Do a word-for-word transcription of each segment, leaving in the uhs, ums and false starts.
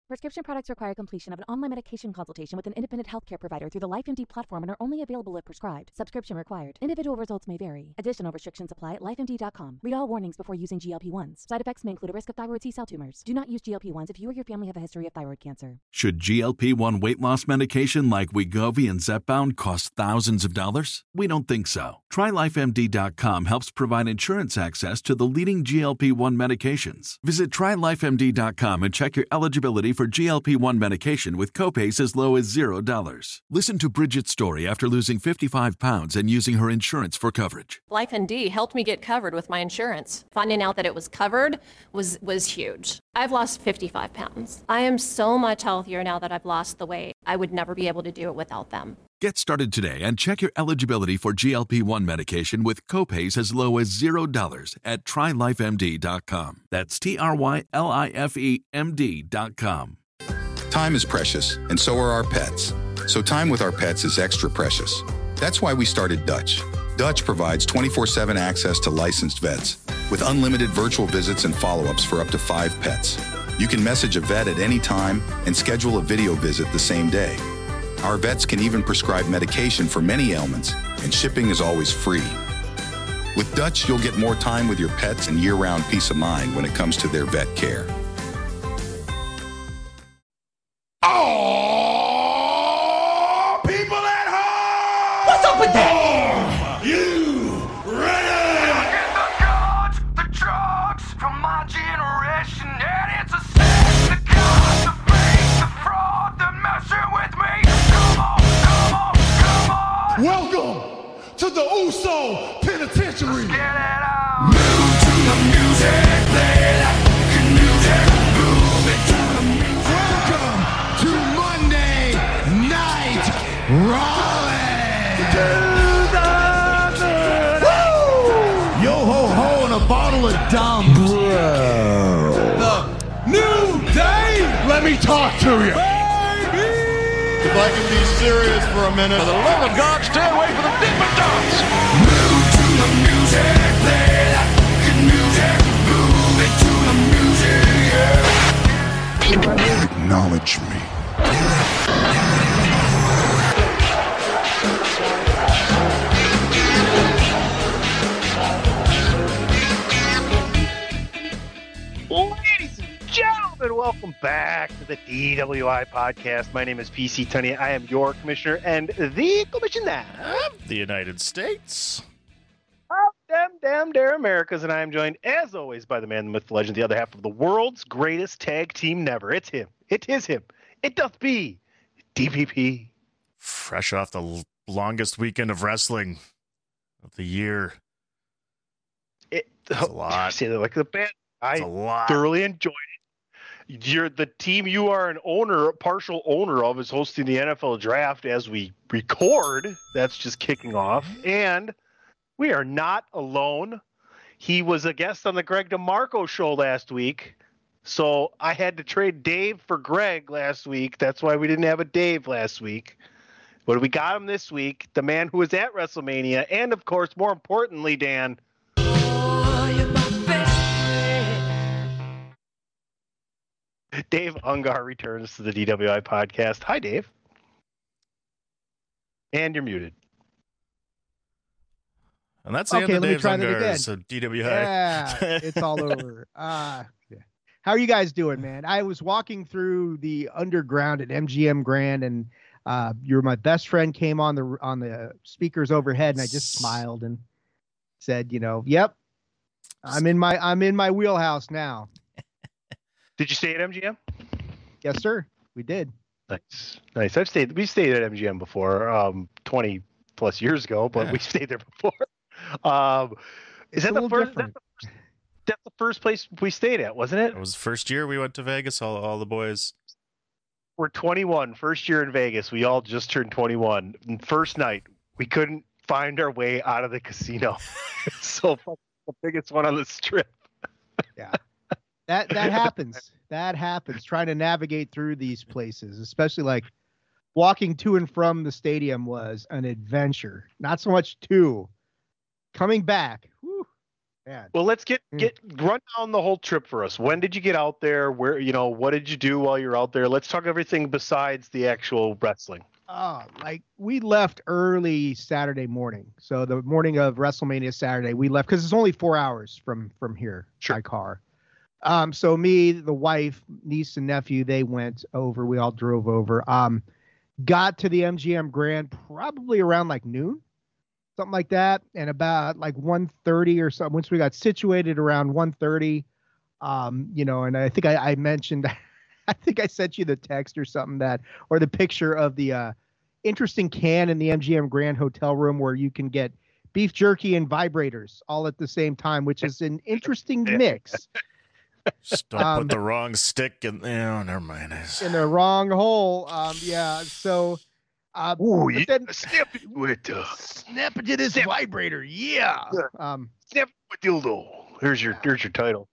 Prescription products require completion of an online medication consultation with an independent healthcare provider through the LifeMD platform and are only available if prescribed. Subscription required. Individual results may vary. Additional restrictions apply at life M D dot com. Read all warnings before using G L P one s. Side effects may include a risk of thyroid C-cell tumors. Do not use G L P one s if you or your family have a history of thyroid cancer. Should G L P one weight loss medication like Wegovy and Zepbound cost thousands of dollars? We don't think so. Try life M D dot com helps provide insurance access to the leading G L P one medications. Visit try life M D dot com and check your eligibility for G L P one medication with copays as low as zero dollars. Listen to Bridget's story after losing fifty-five pounds and using her insurance for coverage. LifeMD helped me get covered with my insurance. Finding out that it was covered was, was huge. I've lost fifty-five pounds. I am so much healthier now that I've lost the weight. I would never be able to do it without them. Get started today and check your eligibility for G L P one medication with copays as low as zero dollars at try life M D dot com. That's T R Y L I F E M D dot com. Time is precious, and so are our pets. So time with our pets is extra precious. That's why we started Dutch. Dutch provides twenty-four seven access to licensed vets with unlimited virtual visits and follow-ups for up to five pets. You can message a vet at any time and schedule a video visit the same day. Our vets can even prescribe medication for many ailments, and shipping is always free. With Dutch, you'll get more time with your pets and year-round peace of mind when it comes to their vet care. Oh, people at home! What's up with that? Are you ready? Get the guns, the drugs from my generation, and it's a sin. The cops, the fake, the fraud, the messing with me. Come on, come on, come on. Welcome to the Uso Penitentiary. Let's get it out. Move to the music, play that fucking music. Move it to the music. Welcome to Monday Night Raleigh. Yo ho ho and a bottle of dumb. Bro. The New Day. Let me talk to you. If I can be serious for a minute. For the love of God, stay away from the Dippin' Dots. Move to the music, play that fucking music. Move it to the music, yeah. Acknowledge me. Ladies and gentlemen, welcome back to the D W I podcast. My name is P C Tunney. I am your commissioner and the commissioner the United States of them damn dare Americas, and I am joined, as always, by the man, the myth, the legend, the other half of the world's greatest tag team never. It's him. It is him. It doth be D P P. Fresh off the l- longest weekend of wrestling of the year. It, That's a lot. Say that like the band. I That's a lot. thoroughly enjoyed it. You're the team you are an owner, partial owner of, is hosting the N F L draft as we record. That's just kicking off. And we are not alone. He was a guest on the Greg DeMarco show last week. So I had to trade Dave for Greg last week. That's why we didn't have a Dave last week. But we got him this week. The man who was at WrestleMania. And, of course, more importantly, Dan, Dave Ungar returns to the D W I podcast. Hi, Dave. And you're muted. And that's the Okay, end let of me Dave's try that again. Ungar, so D W I. Yeah, it's all over. Uh, yeah. How are you guys doing, man? I was walking through the underground at M G M Grand, and uh, you're my best friend came on the on the speakers overhead, and I just smiled and said, you know, yep, I'm in my I'm in my wheelhouse now. Did you stay at M G M? Yes, sir. We did. Nice, nice. I've stayed. We stayed at M G M before, um, twenty plus years ago, but Yeah. we stayed there before. Um, is It's that a the little first? different. That's the first, that's the first place we stayed at, wasn't it? It was the first year we went to Vegas, all, all the boys. We're twenty-one. First year in Vegas. We all just turned twenty-one. And first night, we couldn't find our way out of the casino. So fucking the biggest one on the strip. Yeah. That that happens. That happens. Trying to navigate through these places, especially like walking to and from the stadium was an adventure. Not so much to coming back. Whew, bad. Well, let's get Mm. get run down the whole trip for us. When did you get out there? Where you know what did you do while you're out there? Let's talk everything besides the actual wrestling. Oh, like we left early Saturday morning. So the morning of WrestleMania Saturday, we left because it's only four hours from from here Sure. by car. Um, so me, the wife, niece, and nephew, they went over. We all drove over. Um, got to the M G M Grand probably around like noon. Something like that, and about like one thirty or something. Once we got situated around one thirty, um, you know, and I think I, I mentioned, I think I sent you the text or something that, or the picture of the uh, interesting can in the M G M Grand hotel room where you can get beef jerky and vibrators all at the same time, which is an interesting mix. Just don't Um, put the wrong stick in. Oh, never mind. It's- In the wrong hole. Um, yeah. So, uh, Ooh, but yeah, then snap it with uh, snap it to this Snap. vibrator. Yeah. Um, snap it with dildo. Here's your here's your title.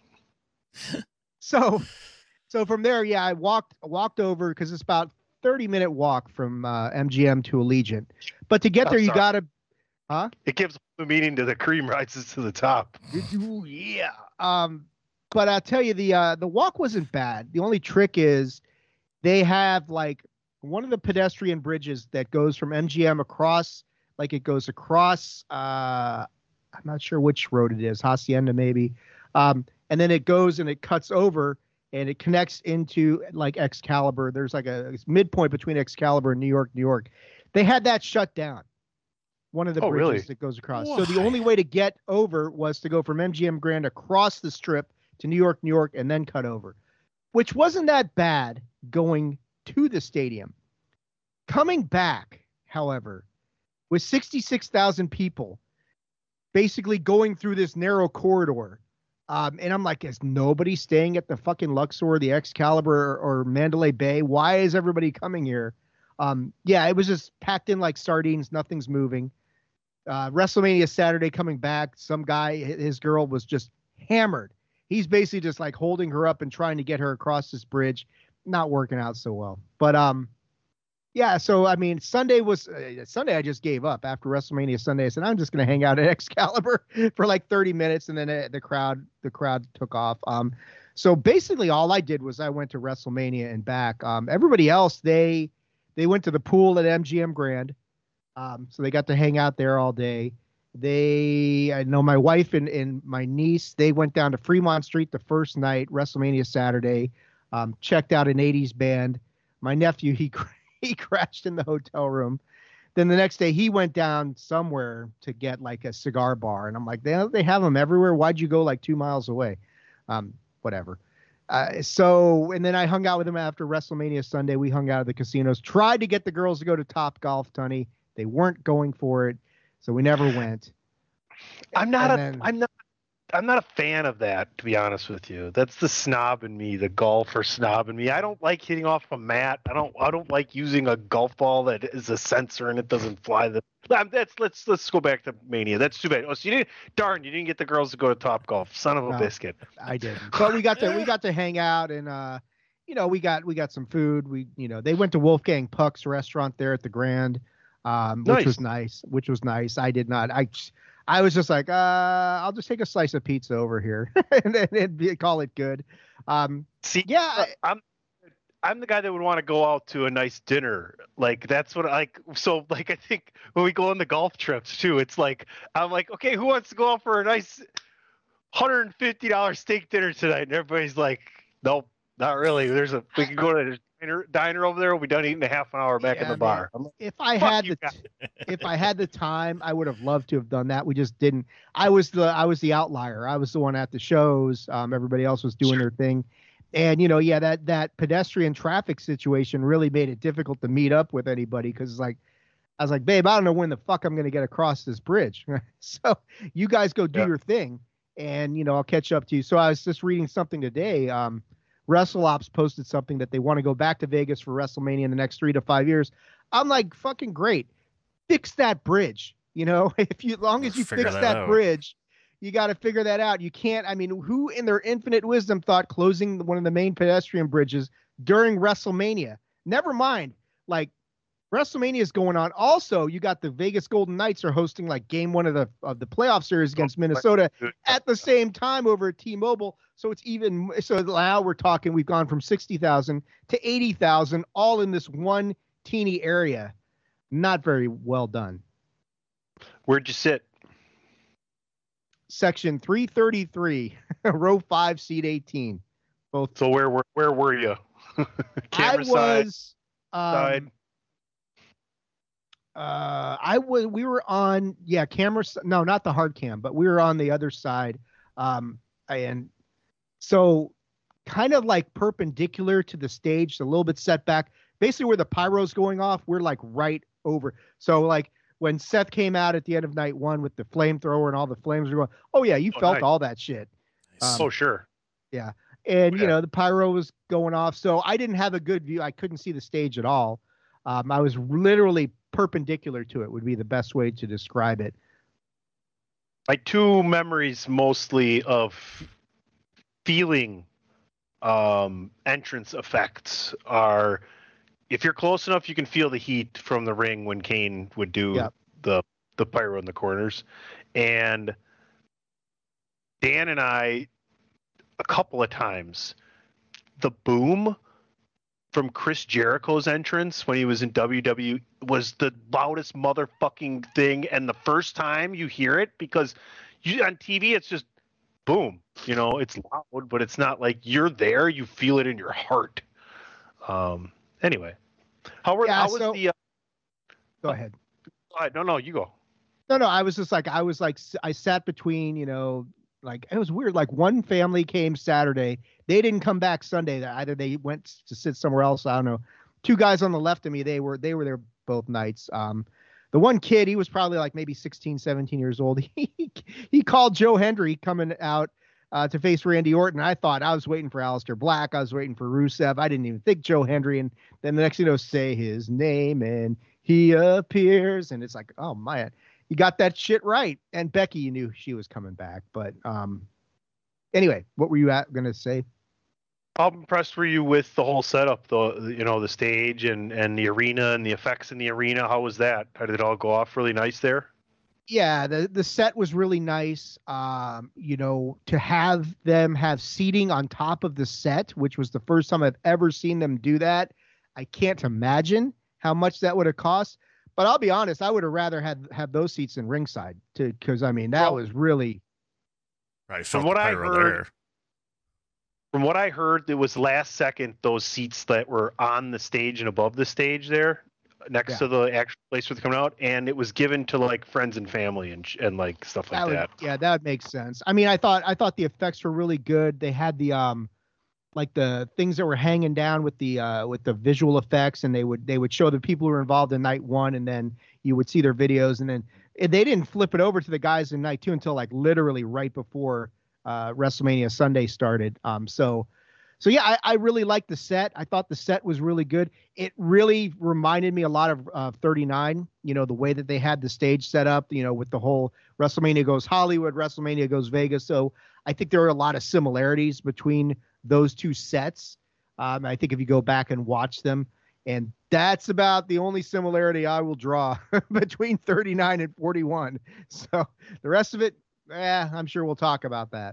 so so from there, yeah, I walked walked over because it's about thirty minute walk from uh, M G M to Allegiant. But to get I'm there, you sorry. gotta, huh? It gives the meaning to the cream rises to the top. Ooh, yeah. Um, but I'll tell you, the uh, the walk wasn't bad. The only trick is they have like one of the pedestrian bridges that goes from M G M across, like it goes across. Uh, I'm not sure which road it is, Hacienda maybe. Um, and then it goes and it cuts over and it connects into like Excalibur. There's like a midpoint between Excalibur and New York, New York. They had that shut down. One of the Oh, bridges really? that goes across. Why? So the only way to get over was to go from M G M Grand across the strip to New York, New York, and then cut over, which wasn't that bad going to the stadium. Coming back, however, with sixty-six thousand people basically going through this narrow corridor. Um, and I'm like, is nobody staying at the fucking Luxor, the Excalibur, or, or Mandalay Bay? Why is everybody coming here? Um, yeah, it was just packed in like sardines. Nothing's moving. Uh, WrestleMania Saturday coming back. Some guy, his girl was just hammered. He's basically just like holding her up and trying to get her across this bridge. Not working out so well. But um, yeah, so I mean, Sunday was uh, Sunday. I just gave up after WrestleMania Sunday. I said I'm just going to hang out at Excalibur for like thirty minutes, and then uh, the crowd the crowd took off. Um, so basically, all I did was I went to WrestleMania and back. Um, everybody else they they went to the pool at M G M Grand, um, so they got to hang out there all day. They, I know my wife and, and my niece, they went down to Fremont Street the first night, WrestleMania Saturday, um, checked out an eighties band. My nephew, he he crashed in the hotel room. Then the next day he went down somewhere to get like a cigar bar. And I'm like, they, they have them everywhere. Why'd you go like two miles away? Um, whatever. Uh, so, and then I hung out with him after WrestleMania Sunday. We hung out at the casinos, tried to get the girls to go to Top Golf, Tunney. They weren't going for it. So we never went. I'm not And a then- I'm not I'm not a fan of that, to be honest with you. That's the snob in me, the golfer snob in me. I don't like hitting off a mat. I don't I don't like using a golf ball that is a sensor and it doesn't fly. The um, that's let's let's go back to Mania. That's too bad. Oh, so you didn't darn you didn't get the girls to go to Top Golf. Son of a No. biscuit. I didn't. But we got to we got to hang out and uh you know, we got we got some food. We you know, they went to Wolfgang Puck's restaurant there at the Grand, um, which Nice. was nice, which was nice. I did not I I was just like, uh, I'll just take a slice of pizza over here and then it'd be, call it good. Um, See, yeah, uh, I'm I'm the guy that would want to go out to a nice dinner. Like that's what I like. So like I think when we go on the golf trips too, it's like I'm like, okay, who wants to go out for a nice one hundred fifty dollars steak dinner tonight? And everybody's like, nope, not really. There's a we can go to a diner, diner over there. We'll be done eating in a half an hour back Yeah, in the man. bar. I'm like, if I Fuck had you the guys. if I had the time, I would have loved to have done that. We just didn't. I was the I was the outlier. I was the one at the shows. Um, everybody else was doing their thing, and you know, yeah, that that pedestrian traffic situation really made it difficult to meet up with anybody because it's like I was like, babe, I don't know when the fuck I'm gonna get across this bridge. So you guys go do Yeah. your thing, and you know, I'll catch up to you. So I was just reading something today. Um, WrestleOps posted something that they want to go back to Vegas for WrestleMania in the next three to five years. I'm like, fucking great. Fix that bridge. You know, if you, as long as you Figure fix that that out. bridge, you got to figure that out. You can't, I mean, who in their infinite wisdom thought closing one of the main pedestrian bridges during WrestleMania? Never mind, like WrestleMania is going on. Also, you got the Vegas Golden Knights are hosting like game one of the of the playoff series against Minnesota at the same time over at T-Mobile. So it's even so now we're talking. We've gone from sixty thousand to eighty thousand, all in this one teeny area. Not very well done. Where'd you sit? Section three thirty-three, row five, seat eighteen. Both. So where were where were you? I was. Um, side. Uh, I was. We were on. Yeah, camera. No, not the hard cam, but we were on the other side. Um, and so kind of like perpendicular to the stage, a little bit set back. Basically, where the pyro's going off, we're like right over. So like when Seth came out at the end of night one with the flamethrower and all the flames were going. Oh yeah, you oh, felt nice. all that shit. Um, oh sure. Yeah. And, yeah. you know, the pyro was going off. So I didn't have a good view. I couldn't see the stage at all. Um, I was literally perpendicular to it would be the best way to describe it. My two memories mostly of feeling um, entrance effects are if you're close enough, you can feel the heat from the ring when Kane would do yep. the, the pyro in the corners. And Dan and I, a couple of times, the boom from Chris Jericho's entrance when he was in W W E was the loudest motherfucking thing. And the first time you hear it, because you on T V, it's just boom, you know, it's loud, but it's not like you're there. You feel it in your heart. Um, anyway, how were, yeah, how so, was the, uh, go ahead. Uh, no, no, you go. No, no, I was just like, I was like, I sat between, you know, like it was weird. Like one family came Saturday. They didn't come back Sunday. Either they went to sit somewhere else. I don't know. Two guys on the left of me, they were, they were there both nights. Um, the one kid, he was probably like maybe sixteen, seventeen years old. He, he called Joe Hendry coming out uh, to face Randy Orton. I thought I was waiting for Aleister Black. I was waiting for Rusev. I didn't even think Joe Hendry. And then the next thing you know, say his name and he appears. And it's like, oh my, you got that shit right. And Becky, you knew she was coming back. But um, anyway, what were you at, gonna say? How impressed were you with the whole setup, the you know the stage and and the arena and the effects in the arena? How was that? How did it all go off? Really nice there. Yeah, the the set was really nice. Um, you know, to have them have seating on top of the set, which was the first time I've ever seen them do that. I can't imagine how much that would have cost. But I'll be honest, I would have rather had have those seats in ringside, to because I mean that well, was really. Right. From what I heard, there. from what I heard, it was last second those seats that were on the stage and above the stage there, next yeah. to the actual place where they're coming out, and it was given to like friends and family and and like stuff like that. Would, that. Yeah, that would make sense. I mean, I thought I thought the effects were really good. They had the um. like the things that were hanging down with the uh, with the visual effects, and they would they would show the people who were involved in night one, and then you would see their videos, and then they didn't flip it over to the guys in night two until like literally right before uh, WrestleMania Sunday started. Um, so so yeah, I, I really liked the set. I thought the set was really good. It really reminded me a lot of uh, thirty-nine. You know, the way that they had the stage set up. You know, with the whole WrestleMania goes Hollywood, WrestleMania goes Vegas. So I think there are a lot of similarities between those two sets. Um, I think if you go back and watch them, and that's about the only similarity I will draw between thirty-nine and forty-one. So the rest of it, eh, I'm sure we'll talk about that.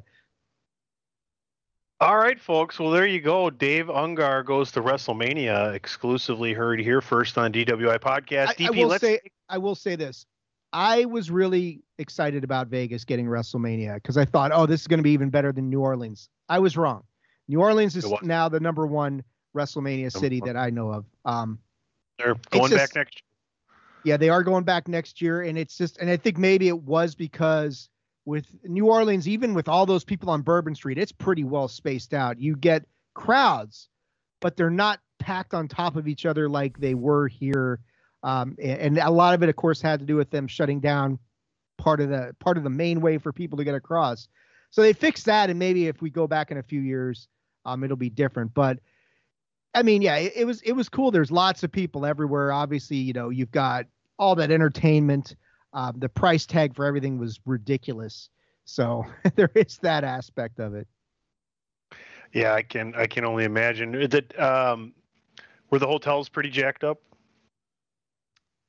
All right, folks. Well, there you go. Dave Ungar goes to WrestleMania, exclusively heard here first on D W I Podcast. I, D P, I will let's... say, I will say this. I was really excited about Vegas getting WrestleMania because I thought, oh, this is going to be even better than New Orleans. I was wrong. New Orleans is now the number one WrestleMania city that I know of. Um, They're going just, back next year. Yeah, they are going back next year. And it's just, and I think maybe it was because with New Orleans, even with all those people on Bourbon Street, it's pretty well spaced out. You get crowds, but they're not packed on top of each other like they were here. Um, and, and a lot of it, of course, had to do with them shutting down part of the part of the main way for people to get across. So they fixed that. And maybe if we go back in a few years, Um, it'll be different, but I mean, yeah, it, it was, it was cool. There's lots of people everywhere. Obviously, you know, you've got all that entertainment. Um, the price tag for everything was ridiculous. So there is that aspect of it. Yeah, I can, I can only imagine that. Um, were the hotels pretty jacked up?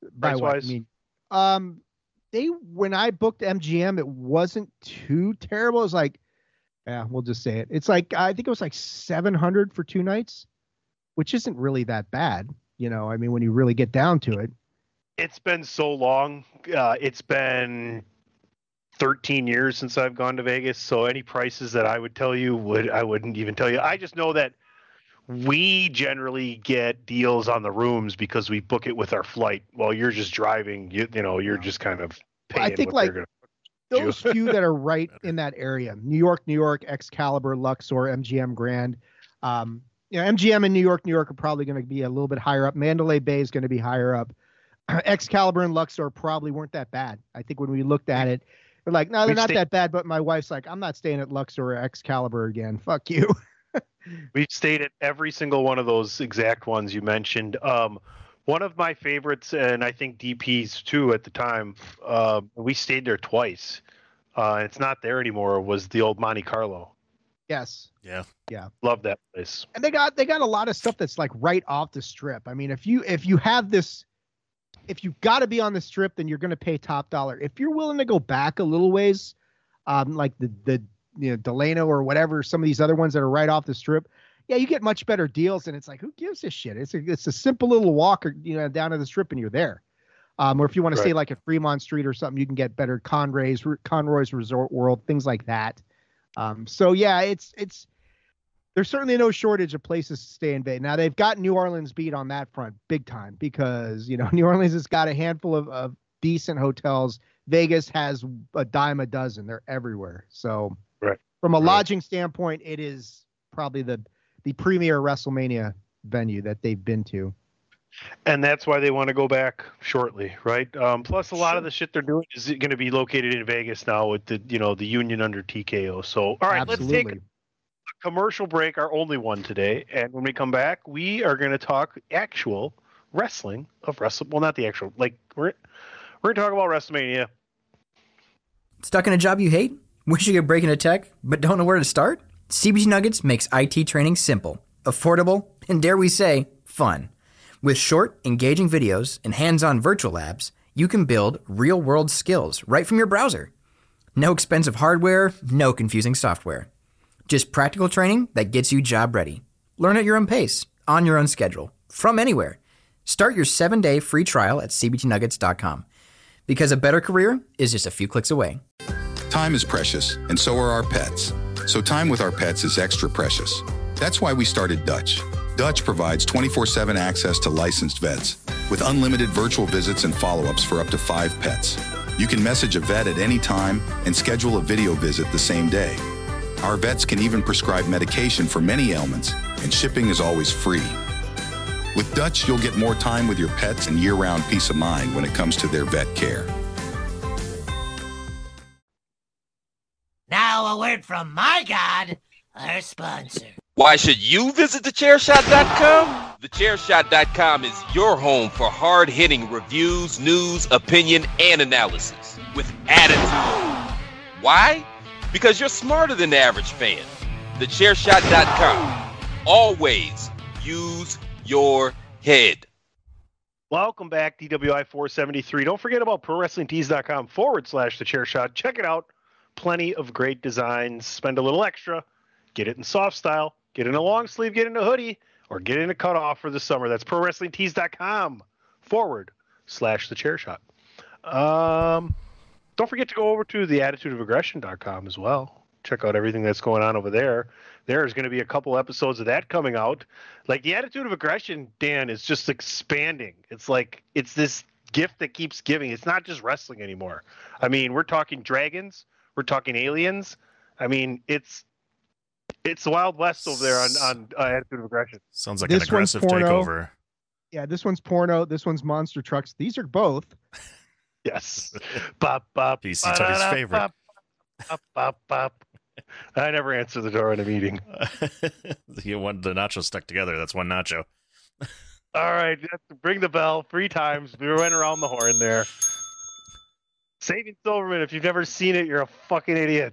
by what? I Price-wise? mean, um, they when I booked M G M, it wasn't too terrible. It was like, yeah, we'll just say it. It's like I think it was like seven hundred for two nights, which isn't really that bad. You know, I mean, when you really get down to it. It's been so long. Uh, it's been thirteen years since I've gone to Vegas. So any prices that I would tell you would I wouldn't even tell you. I just know that we generally get deals on the rooms because we book it with our flight. While you're just driving, you you know, you're just kind of paying. I think what like they're those few that are right in that area: New York, New York, Excalibur, Luxor, M G M Grand. Um, you know, M G M and New York, New York are probably going to be a little bit higher up. Mandalay Bay is going to be higher up. Excalibur and Luxor probably weren't that bad. I think when we looked at it, we're like, no, they're We've not stayed- that bad. But my wife's like, I'm not staying at Luxor or Excalibur again. Fuck you. We've stayed at every single one of those exact ones you mentioned. Um, one of my favorites, and I think D P's too at the time, uh, we stayed there twice. Uh, and it's not there anymore, was the old Monte Carlo. Yes. Yeah. Yeah. Love that place. And they got they got a lot of stuff that's like right off the strip. I mean, if you if you have this, if you've got to be on the strip, then you're going to pay top dollar. If you're willing to go back a little ways, um, like the the you know Delano or whatever, some of these other ones that are right off the strip, yeah, you get much better deals. And it's like, who gives a shit? It's a it's a simple little walk, or, you know, down to the strip, and you're there. Um, or if you want to stay like at Fremont Street or something, you can get better Conroy's Conroy's Resort World, things like that. Um, so yeah, it's it's. There's certainly no shortage of places to stay in Vegas. Now they've got New Orleans beat on that front big time because, you know, New Orleans has got a handful of, of decent hotels. Vegas has a dime a dozen. They're everywhere. So right. from a right. lodging standpoint, it is probably the, the premier WrestleMania venue that they've been to. And that's why they want to go back shortly, right? Um, plus, a lot sure. of the shit they're doing is going to be located in Vegas now with the, you know, the union under T K O. So, all right, Absolutely. let's take a commercial break, our only one today. And when we come back, we are going to talk actual wrestling of wrestle. Well, not the actual, like we're we're going to talk about WrestleMania. Stuck in a job you hate? Wish you could break into tech, but don't know where to start? C B T Nuggets makes I T training simple, affordable, and dare we say, fun. With short, engaging videos and hands-on virtual labs, you can build real-world skills right from your browser. No expensive hardware, no confusing software. Just practical training that gets you job ready. Learn at your own pace, on your own schedule, from anywhere. Start your seven-day free trial at c b t nuggets dot com. Because a better career is just a few clicks away. Time is precious, and so are our pets. So time with our pets is extra precious. That's why we started Dutch. Dutch provides twenty-four seven access to licensed vets with unlimited virtual visits and follow-ups for up to five pets. You can message a vet at any time and schedule a video visit the same day. Our vets can even prescribe medication for many ailments, and shipping is always free. With Dutch, you'll get more time with your pets and year-round peace of mind when it comes to their vet care. Now a word from my God, our sponsor. Why should you visit the chair shot dot com? the chair shot dot com is your home for hard-hitting reviews, news, opinion, and analysis with attitude. Why? Because you're smarter than the average fan. the chair shot dot com. Always use your head. Welcome back, D W I four seventy-three. Don't forget about pro wrestling tees dot com forward slash the chair shot. Check it out. Plenty of great designs. Spend a little extra. Get it in soft style. Get in a long sleeve. Get in a hoodie. Or get in a cutoff for the summer. That's pro wrestling tees dot com forward slash the chair shot. Um, don't forget to go over to the attitude of aggression dot com as well. Check out everything that's going on over there. There's going to be a couple episodes of that coming out. Like the Attitude of Aggression, Dan, is just expanding. It's like it's this gift that keeps giving. It's not just wrestling anymore. I mean, we're talking dragons. We're talking aliens. I mean, it's it's the Wild West over there on, on uh, Attitude of Aggression. Sounds like This an aggressive one's porno. takeover. Yeah, this one's porno. This one's monster trucks. These are both. Yes. Bop, bop, P C Tony's favorite. Bop, bop, bop, bop. I never answer the door in a meeting. You want the nachos stuck together. That's one nacho. All right, bring the bell three times. We went around the horn there. Saving Silverman, if you've never seen it, you're a fucking idiot.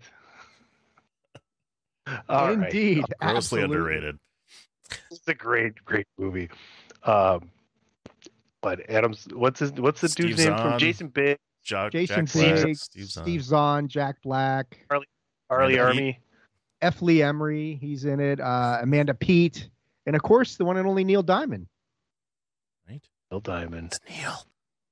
All Indeed. Right. Grossly Absolutely. underrated. It's a great, great movie. Um, but God, Adams. What's his? What's the Steve dude's name from Zahn. Jason Biggs? Jack, Jason Jack Black, Biggs, Steve Zahn. Steve Zahn, Jack Black, Harley, Harley Amanda Army. F. Lee Emery, he's in it. Uh, Amanda Peet, and of course the one and only Neil Diamond. Right, Neil Diamond. it's Neil.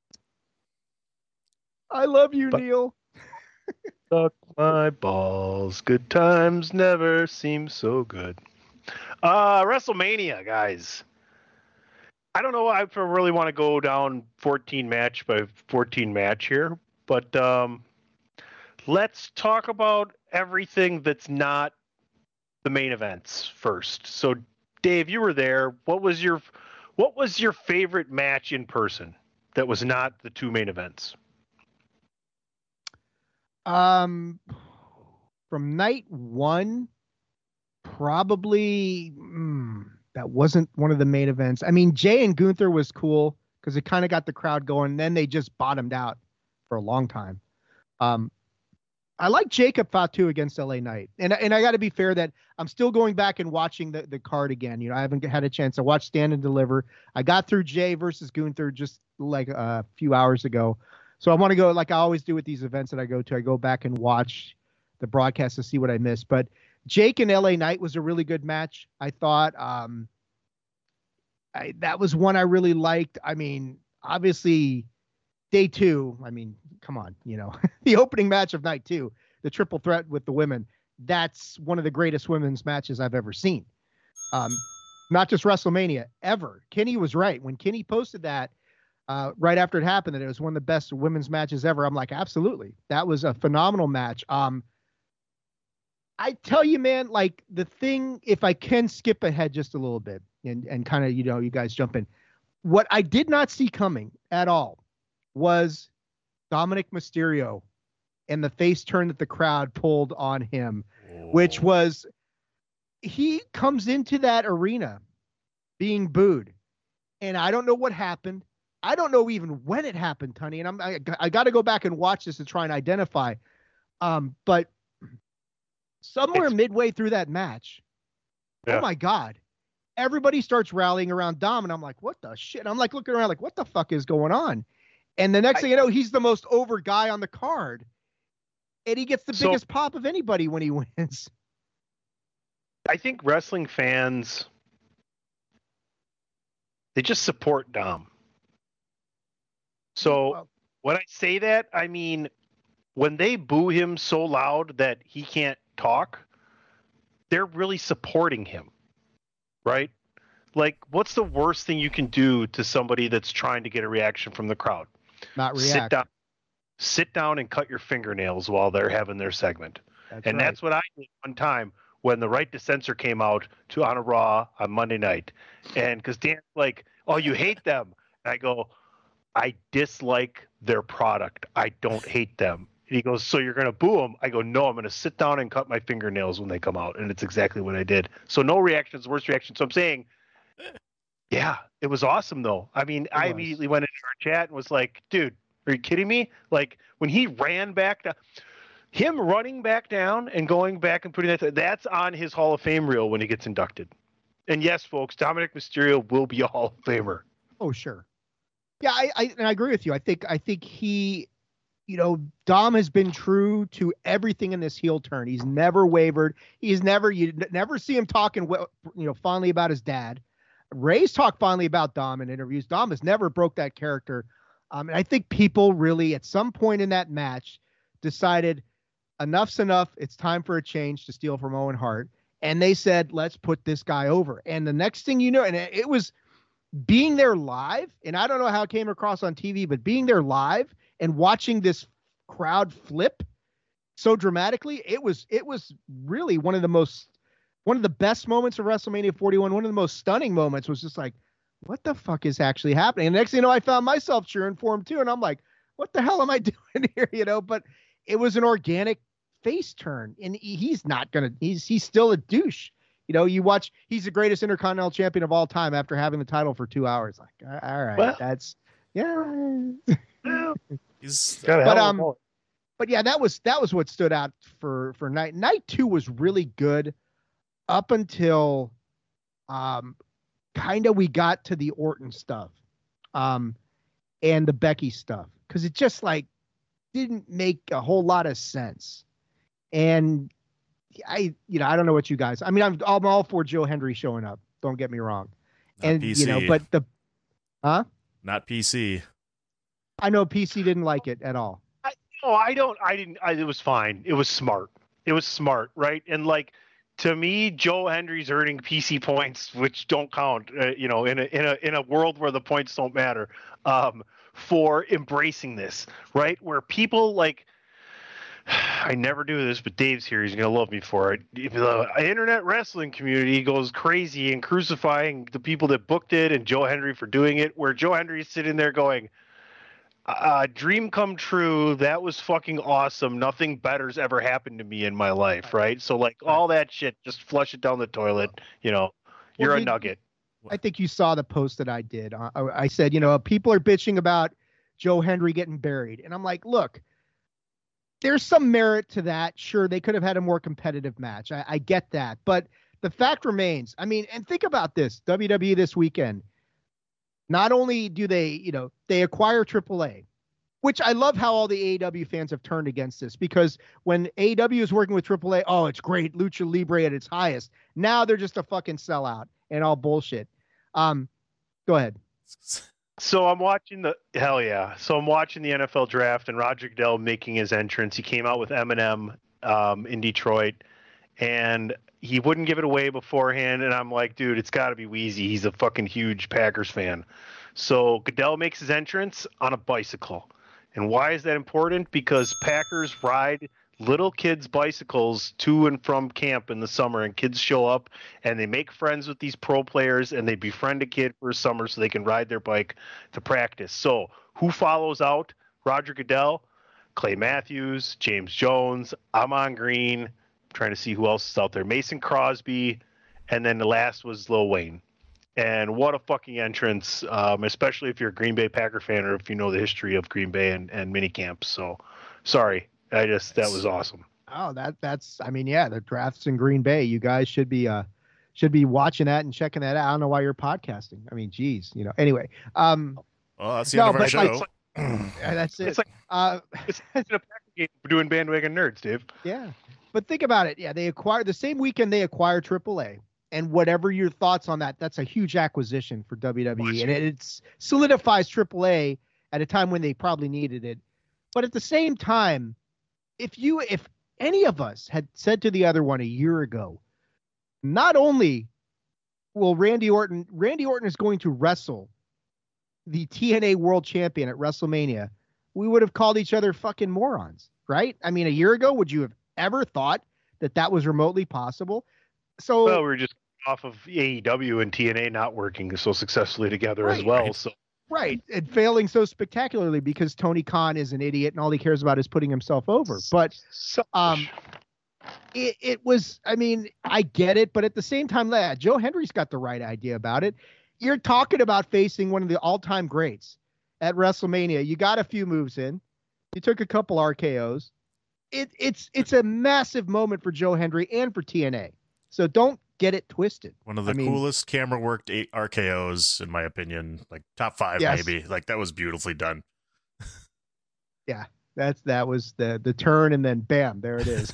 I love you, But- Neil. Suck my balls. Good times never seem so good. Uh, WrestleMania, guys. I don't know if I really want to go down fourteen match by fourteen match here, but um, let's talk about everything that's not the main events first. So, Dave, you were there. What was your what was your favorite match in person that was not the two main events? Um, from night one, probably mm, that wasn't one of the main events. I mean, Jay and Gunther was cool because it kind of got the crowd going. And then they just bottomed out for a long time. Um, I like Jacob Fatu against L A Knight, and and I got to be fair that I'm still going back and watching the the card again. You know, I haven't had a chance to watch Stand and Deliver. I got through Jay versus Gunther just like a few hours ago. So I want to go, like I always do with these events that I go to, I go back and watch the broadcast to see what I missed. But Jake and L A Knight was a really good match, I thought. Um, I, that was one I really liked. I mean, obviously, day two, I mean, come on, you know, the opening match of night two, the triple threat with the women, that's one of the greatest women's matches I've ever seen. Um, not just WrestleMania, ever. Kenny was right. When Kenny posted that, Uh, right after it happened, that it was one of the best women's matches ever. I'm like, absolutely. That was a phenomenal match. Um, I tell you, man, like the thing, if I can skip ahead just a little bit and, and kind of, you know, you guys jump in. What I did not see coming at all was Dominic Mysterio and the face turn that the crowd pulled on him, which was, he comes into that arena being booed. And I don't know what happened. I don't know even when it happened, Tony, and I'm I, I got to go back and watch this to try and identify. Um, but somewhere It's, midway through that match, yeah. oh my God, everybody starts rallying around Dom, and I'm like, what the shit? I'm like looking around, like, what the fuck is going on? And the next I, thing you know, he's the most over guy on the card, and he gets the so, biggest pop of anybody when he wins. I think wrestling fans, they just support Dom. So when I say that, I mean, when they boo him so loud that he can't talk, they're really supporting him, right? Like, what's the worst thing you can do to somebody that's trying to get a reaction from the crowd? Not react. Sit down, sit down and cut your fingernails while they're having their segment. That's and right. that's what I did one time when the Right to Censor came out to on a Raw on Monday night. And because Dan's like, oh, you hate them. And I go, I dislike their product. I don't hate them. And he goes, so you're going to boo them? I go, no, I'm going to sit down and cut my fingernails when they come out. And it's exactly what I did. So no reaction is the worst reaction. So I'm saying, yeah, it was awesome, though. I mean, I was. immediately went into our chat and was like, dude, are you kidding me? Like, when he ran back down, him running back down and going back and putting that, that's on his Hall of Fame reel when he gets inducted. And yes, folks, Dominic Mysterio will be a Hall of Famer. Oh, sure. Yeah, I, I and I agree with you. I think I think he, you know, Dom has been true to everything in this heel turn. He's never wavered. He's never you never see him talking, you know, fondly about his dad. Ray's talked fondly about Dom in interviews. Dom has never broke that character. Um, and I think people really, at some point in that match, decided enough's enough. It's time for a change, to steal from Owen Hart. And they said, let's put this guy over. And the next thing you know, and it, it was being there live, and I don't know how it came across on T V, but being there live and watching this crowd flip so dramatically, it was it was really one of the most, one of the best moments of WrestleMania forty-one. One of the most stunning moments was just like, what the fuck is actually happening? And next thing you know, I found myself cheering for him too. And I'm like, what the hell am I doing here? You know, but it was an organic face turn, and he's not going to, he's, he's still a douche. You know, you watch, he's the greatest Intercontinental Champion of all time after having the title for two hours. Like, all right, well, that's, yeah. He's but, um, but yeah, that was, that was what stood out for, for night. Night two was really good up until, um, kind of we got to the Orton stuff. Um, and the Becky stuff, because it just like didn't make a whole lot of sense. And I, you know, I don't know what you guys. I mean, I'm I'm all for Joe Hendry showing up. Don't get me wrong. Not and P C. you know, but the, huh? Not P C. I know P C didn't like it at all. I, no, I don't. I didn't. I, it was fine. It was smart. It was smart, right? And like to me, Joe Hendry's earning P C points, which don't count. Uh, you know, in a in a in a world where the points don't matter, um, for embracing this, right? Where people like. I never do this, but Dave's here. He's going to love me for it. The internet wrestling community goes crazy and crucifying the people that booked it and Joe Hendry for doing it, where Joe Hendry's sitting there going, uh, dream come true. That was fucking awesome. Nothing better's ever happened to me in my life, right? So, like, all that shit, just flush it down the toilet. You know, you're well, a you, nugget. I think you saw the post that I did. I, I said, you know, people are bitching about Joe Hendry getting buried. And I'm like, look, there's some merit to that. Sure, they could have had a more competitive match. I, I get that. But the fact remains, I mean, and think about this, W W E this weekend, not only do they, you know, they acquire triple A, which I love how all the A E W fans have turned against this, because when A E W is working with triple A, oh, it's great, Lucha Libre at its highest. Now they're just a fucking sellout and all bullshit. Um, go ahead. So I'm watching the hell yeah. So I'm watching the N F L draft and Roger Goodell making his entrance. He came out with Eminem um, in Detroit, and he wouldn't give it away beforehand. And I'm like, dude, it's got to be Weezy. He's a fucking huge Packers fan. So Goodell makes his entrance on a bicycle. And why is that important? Because Packers ride little kids' bicycles to and from camp in the summer, and kids show up and they make friends with these pro players and they befriend a kid for a summer so they can ride their bike to practice. So who follows out Roger Goodell? Clay Matthews, James Jones, Amon Green. I'm trying to see who else is out there. Mason Crosby, and then the last was Lil Wayne. And what a fucking entrance, um, especially if you're a Green Bay Packer fan or if you know the history of Green Bay and, and mini camps. So sorry. I just, that was awesome. Oh, that that's, I mean, yeah, the draft's in Green Bay. You guys should be, uh, should be watching that and checking that out. I don't know why you're podcasting. I mean, geez, you know, anyway. Um, well, that's the no, end of our but show. like, yeah, that's it. It's like, uh, it's a Packer game for doing bandwagon nerds, Dave. Yeah. But think about it. Yeah. They acquired the same weekend they acquired triple A, and whatever your thoughts on that, that's a huge acquisition for W W E. And it it's solidifies triple A at a time when they probably needed it. But at the same time, If you, if any of us had said to the other one a year ago, not only will Randy Orton, Randy Orton is going to wrestle the T N A World Champion at WrestleMania, we would have called each other fucking morons, right? I mean, a year ago, would you have ever thought that that was remotely possible? So, well, we were just off of A E W and T N A not working so successfully together right, as well. Right. So. Right. And failing so spectacularly because Tony Khan is an idiot and all he cares about is putting himself over. But um, it, it was, I mean, I get it. But at the same time, yeah, Joe Hendry's got the right idea about it. You're talking about facing one of the all-time greats at WrestleMania. You got a few moves in. You took a couple R K Os. It, it's, it's a massive moment for Joe Hendry and for T N A. So don't get it twisted. One of the I mean, coolest camera worked eight R K Os, in my opinion, like top five, yes. maybe. Like that was beautifully done. Yeah, that's that was the the turn, and then bam, there it is.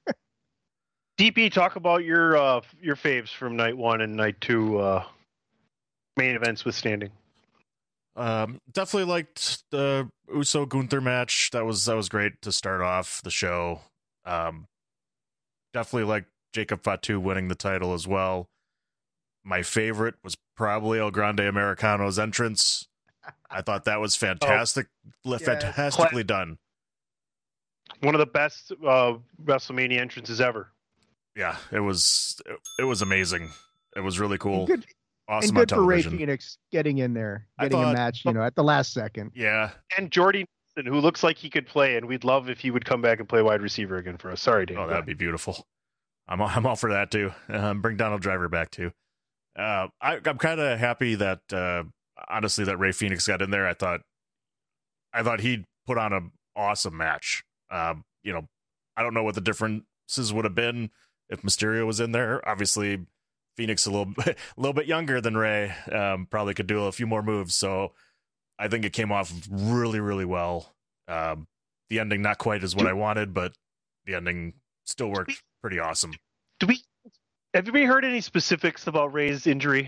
D P, talk about your uh, your faves from night one and night two, uh, main events withstanding. Um, definitely liked the Uso Gunther match. That was that was great to start off the show. Um, definitely liked Jacob Fatu winning the title as well. My favorite was probably El Grande Americano's entrance. I thought that was fantastic, oh, fantastically yeah. done. One of the best uh, WrestleMania entrances ever. Yeah, it was it, it was amazing. It was really cool. And good, awesome and good on for Ray television. Phoenix getting in there, I getting thought- a match, you know, at the last second. Yeah, And Jordy Nelson, who looks like he could play, and we'd love if he would come back and play wide receiver again for us. Sorry, Dave. oh, that'd be beautiful. I'm all, I'm all for that too. Um, bring Donald Driver back too. Uh, I, I'm kind of happy that uh, honestly that Ray Phoenix got in there. I thought I thought he'd put on an awesome match. Um, you know, I don't know what the differences would have been if Mysterio was in there. Obviously, Phoenix a little bit, a little bit younger than Ray, um, probably could do a few more moves. So I think it came off really, really well. Um, the ending not quite as what I wanted, but the ending still worked pretty awesome. Do we? Have you heard any specifics about Ray's injury?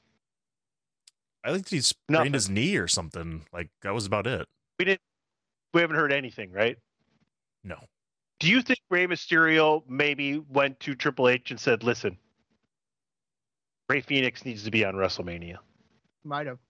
I think he sprained his knee or something. Like that was about it. We didn't. We haven't heard anything, right? No. Do you think Rey Mysterio maybe went to Triple H and said, "Listen, Rey Fenix needs to be on WrestleMania"? Might have.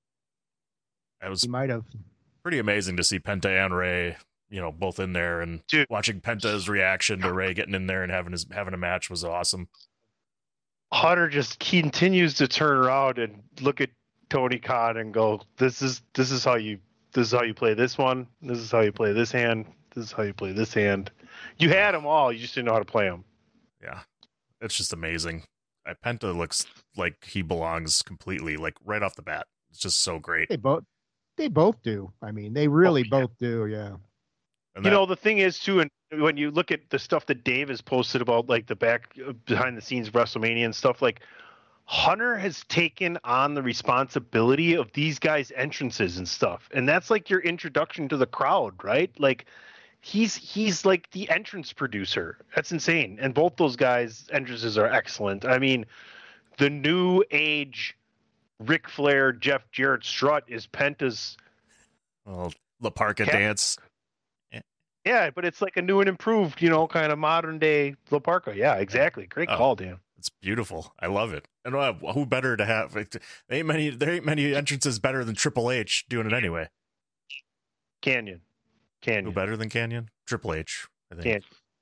It was he might have. Pretty amazing to see Penta and Rey, you know, both in there, and Dude. watching Penta's reaction to Rey getting in there and having his having a match was awesome. Hunter just continues to turn around and look at Tony Khan and go, "This is this is how you this is how you play this one. This is how you play this hand. This is how you play this hand." You had them all, you just didn't know how to play them. Yeah, it's just amazing. Uh, Penta looks like he belongs completely, like right off the bat. It's just so great. They both, they both do. I mean, they really Oh, yeah. both do. Yeah. And You that- know, the thing is too, and when you look at the stuff that Dave has posted about like the back uh, behind the scenes of WrestleMania and stuff, like Hunter has taken on the responsibility of these guys' entrances and stuff. And that's like your introduction to the crowd, right? Like he's he's like the entrance producer. That's insane. And both those guys' entrances are excellent. I mean, the new age Ric Flair, Jeff Jarrett strut is Penta's well, La Parka Cap- dance. Yeah, but it's like a new and improved, you know, kind of modern day La Parka. Yeah, exactly. Great Oh. call, Dan. It's beautiful. I love it. And uh, who better to have? There ain't many. There ain't many entrances better than Triple H doing it anyway. Canyon. Canyon. Who better than Canyon? Triple H. I think.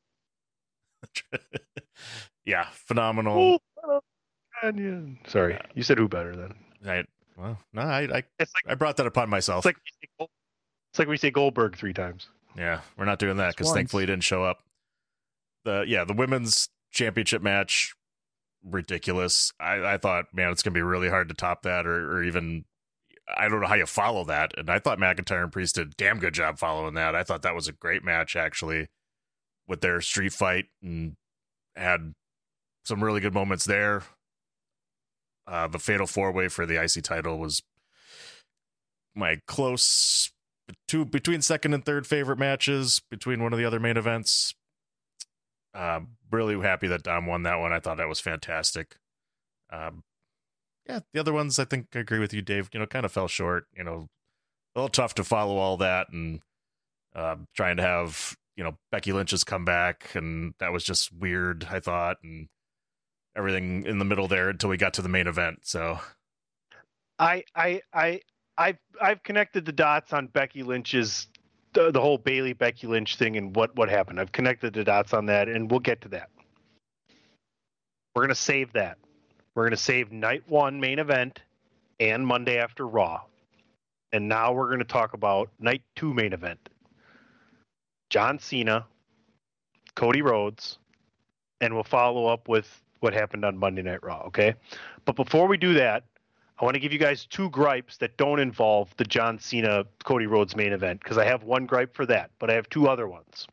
Canyon. Yeah, phenomenal. Oh, Canyon. Sorry, you said who better then? I, well, no, I, I, It's like I brought that upon myself. it's like we say Gold- it's like we say Goldberg three times. Yeah, we're not doing that because Once. thankfully he didn't show up. The yeah, the women's championship match, ridiculous. I, I thought, man, it's gonna be really hard to top that, or, or even I don't know how you follow that. And I thought McIntyre and Priest did a damn good job following that. I thought that was a great match actually, with their street fight, and had some really good moments there. Uh, the fatal four way for the I C title was my close two between second and third favorite matches between one of the other main events. Uh, really happy that Dom won that one. I thought that was fantastic. Um, yeah, the other ones, I think I agree with you, Dave. You know, kind of fell short. You know, a little tough to follow all that, and uh, trying to have you know Becky Lynch's come back, and that was just weird. I thought, and everything in the middle there until we got to the main event. So, I I I I've I've connected the dots on Becky Lynch's the, the whole Bailey Becky Lynch thing and what what happened. I've connected the dots on that, and we'll get to that. We're gonna save that. We're gonna save night one main event and Monday after Raw, and now we're gonna talk about night two main event. John Cena, Cody Rhodes, and we'll follow up with what happened on Monday Night Raw. Okay, but before we do that, I want to give you guys two gripes that don't involve the John Cena Cody Rhodes main event, because I have one gripe for that, but I have two other ones.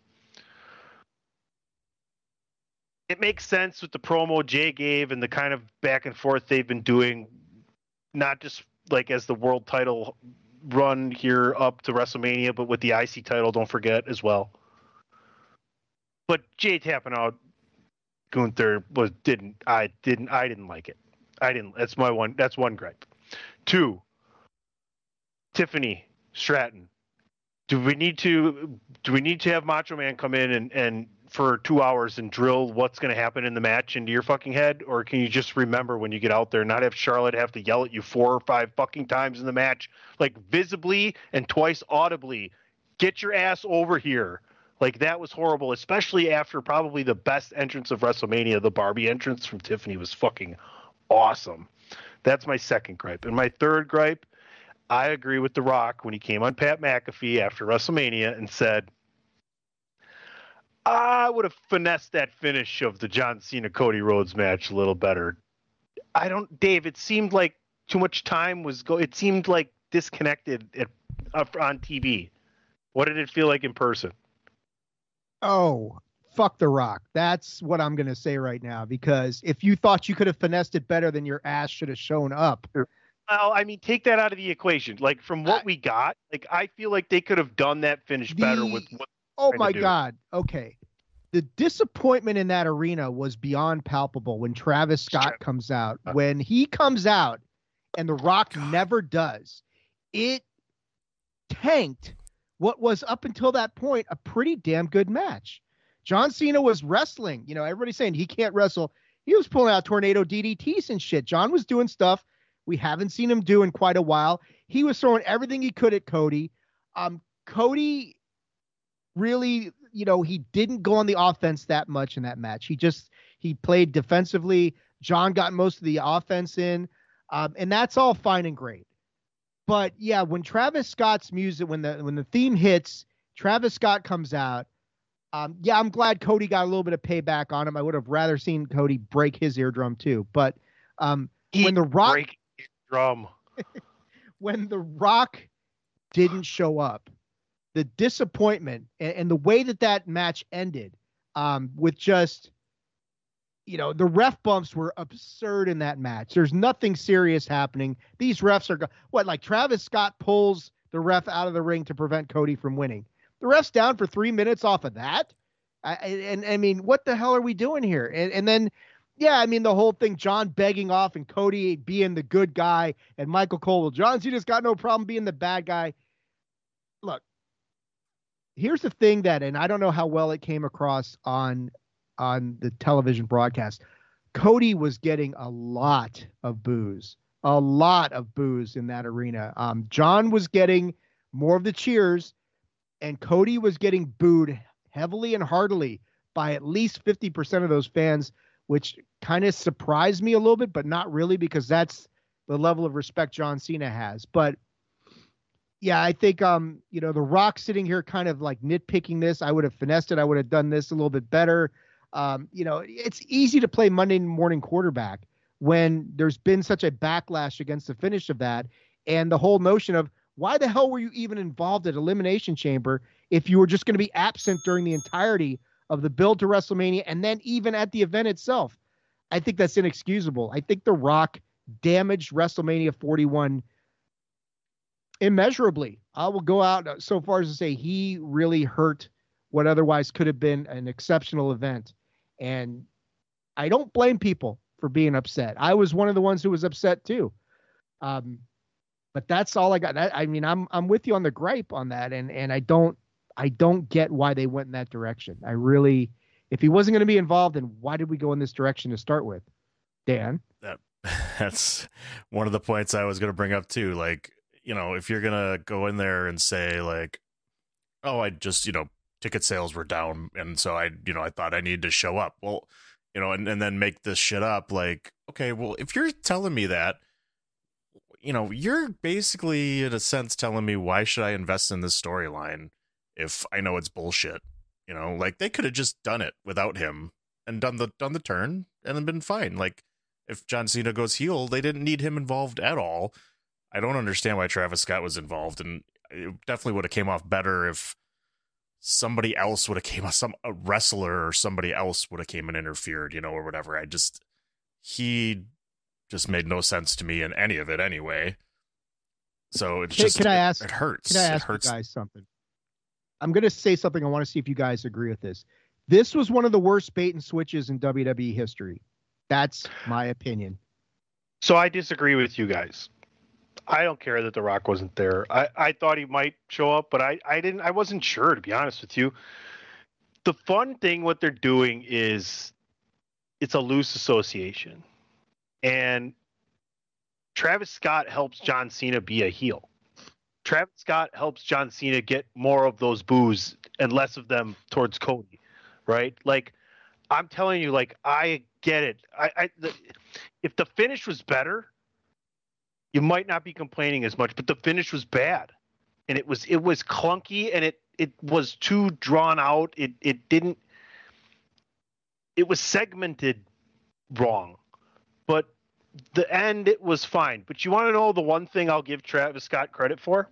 It makes sense with the promo Jay gave and the kind of back and forth they've been doing, not just like as the world title run here up to WrestleMania, but with the I C title, don't forget as well. But Jay tapping out Gunther was didn't I didn't I didn't like it. I didn't. That's my one. That's one gripe. Two. Tiffany Stratton. Do we need to? Do we need to have Macho Man come in and and for two hours and drill what's going to happen in the match into your fucking head, or can you just remember when you get out there and not have Charlotte have to yell at you four or five fucking times in the match, like visibly and twice audibly? Get your ass over here. Like, that was horrible, especially after probably the best entrance of WrestleMania. The Barbie entrance from Tiffany was fucking awesome. That's my second gripe. And my third gripe, I agree with The Rock when he came on Pat McAfee after WrestleMania and said, I would have finessed that finish of the John Cena Cody Rhodes match a little better. I don't, Dave, it seemed like too much time was go. It seemed like disconnected at, uh, on T V. What did it feel like in person? Oh, fuck The Rock. That's what I'm going to say right now, because if you thought you could have finessed it better, then your ass should have shown up. I'm Well, I mean, take that out of the equation. Like from what I, we got, like I feel like they could have done that finish the, better with what. Oh my God. Okay. The disappointment in that arena was beyond palpable when Travis Scott comes out. When he comes out and The Rock God. never does, it tanked what was up until that point a pretty damn good match. John Cena was wrestling. You know, everybody's saying he can't wrestle. He was pulling out tornado D D Ts and shit. John was doing stuff we haven't seen him do in quite a while. He was throwing everything he could at Cody. Um, Cody really, you know, he didn't go on the offense that much in that match. He just, he played defensively. John got most of the offense in, um, and that's all fine and great. But yeah, when Travis Scott's music, when the when the theme hits, Travis Scott comes out. Um, yeah, I'm glad Cody got a little bit of payback on him. I would have rather seen Cody break his eardrum too. But um, when the Rock break his drum, when the Rock didn't show up, the disappointment and, and the way that that match ended, um, with just, you know, the ref bumps were absurd in that match. There's nothing serious happening. These refs are go- what, like Travis Scott pulls the ref out of the ring to prevent Cody from winning. The ref's down for three minutes off of that. I, and I mean, what the hell are we doing here? And, and then, yeah, I mean, the whole thing, John begging off and Cody being the good guy and Michael Cole, well, John Cena's got no problem being the bad guy. Look, here's the thing that, and I don't know how well it came across on on the television broadcast. Cody was getting a lot of boos, a lot of boos in that arena. Um, John was getting more of the cheers, and Cody was getting booed heavily and heartily by at least fifty percent of those fans, which kind of surprised me a little bit, but not really, because that's the level of respect John Cena has. But yeah, I think, um, you know, The Rock sitting here kind of like nitpicking this. I would have finessed it. I would have done this a little bit better. Um, you know, it's easy to play Monday morning quarterback when there's been such a backlash against the finish of that. And the whole notion of, why the hell were you even involved at Elimination Chamber if you were just going to be absent during the entirety of the build to WrestleMania and then even at the event itself? I think that's inexcusable. I think The Rock damaged WrestleMania forty-one immeasurably. I will go out so far as to say he really hurt what otherwise could have been an exceptional event. And I don't blame people for being upset. I was one of the ones who was upset too. Um, but that's all I got. I, I mean, I'm, I'm with you on the gripe on that. And, and I don't, I don't get why they went in that direction. I really, if he wasn't going to be involved, then why did we go in this direction to start with? Dan? That, that's one of the points I was going to bring up too. Like, you know, if you're going to go in there and say like, oh, I just, you know, ticket sales were down, and so I, you know, I thought I needed to show up. Well, you know, and, and then make this shit up. Like, okay, well, if you're telling me that, you know, you're basically in a sense telling me, why should I invest in this storyline if I know it's bullshit? You know, like they could have just done it without him and done the done the turn and then been fine. Like if John Cena goes heel, they didn't need him involved at all. I don't understand why Travis Scott was involved, and it definitely would have came off better if somebody else would have came, some a wrestler or somebody else would have came and interfered, you know, or whatever. I just, he just made no sense to me in any of it anyway. So it's can, just, can I it, ask, it hurts. Can I ask it hurts. you guys something? I'm going to say something. I want to see if you guys agree with this. This was one of the worst bait and switches in W W E history. That's my opinion. So I disagree with you guys. I don't care that The Rock wasn't there. I, I thought he might show up, but I, I didn't. I wasn't sure, to be honest with you. The fun thing, what they're doing is it's a loose association. And Travis Scott helps John Cena be a heel. Travis Scott helps John Cena get more of those boos and less of them towards Cody, right? Like, I'm telling you, like, I get it. I, I the, if the finish was better, you might not be complaining as much, but the finish was bad, and it was it was clunky, and it it was too drawn out. It it didn't. It was segmented wrong, but the end, it was fine. But you want to know the one thing I'll give Travis Scott credit for?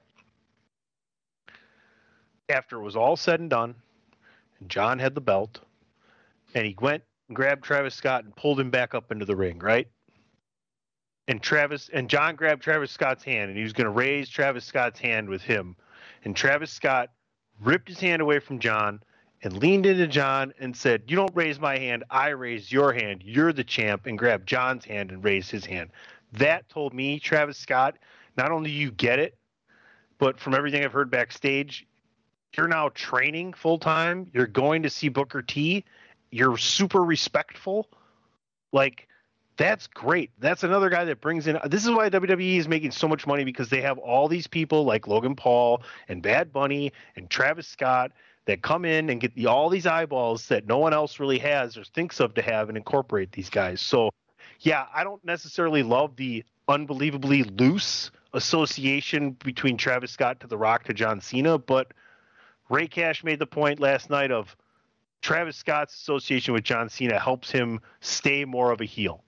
After it was all said and done, and John had the belt, and he went and grabbed Travis Scott and pulled him back up into the ring, right? and Travis and John grabbed Travis Scott's hand, and he was going to raise Travis Scott's hand with him, and Travis Scott ripped his hand away from John and leaned into John and said, "You don't raise my hand, I raise your hand. You're the champ," and grabbed John's hand and raised his hand. That told me, Travis Scott, not only do you get it, but from everything I've heard backstage, you're now training full time. You're going to see Booker T. You're super respectful. Like, that's great. That's another guy that brings in. This is why W W E is making so much money, because they have all these people like Logan Paul and Bad Bunny and Travis Scott that come in and get the, all these eyeballs that no one else really has or thinks of to have, and incorporate these guys. So, yeah, I don't necessarily love the unbelievably loose association between Travis Scott to The Rock to John Cena, but Ray Cash made the point last night of Travis Scott's association with John Cena helps him stay more of a heel.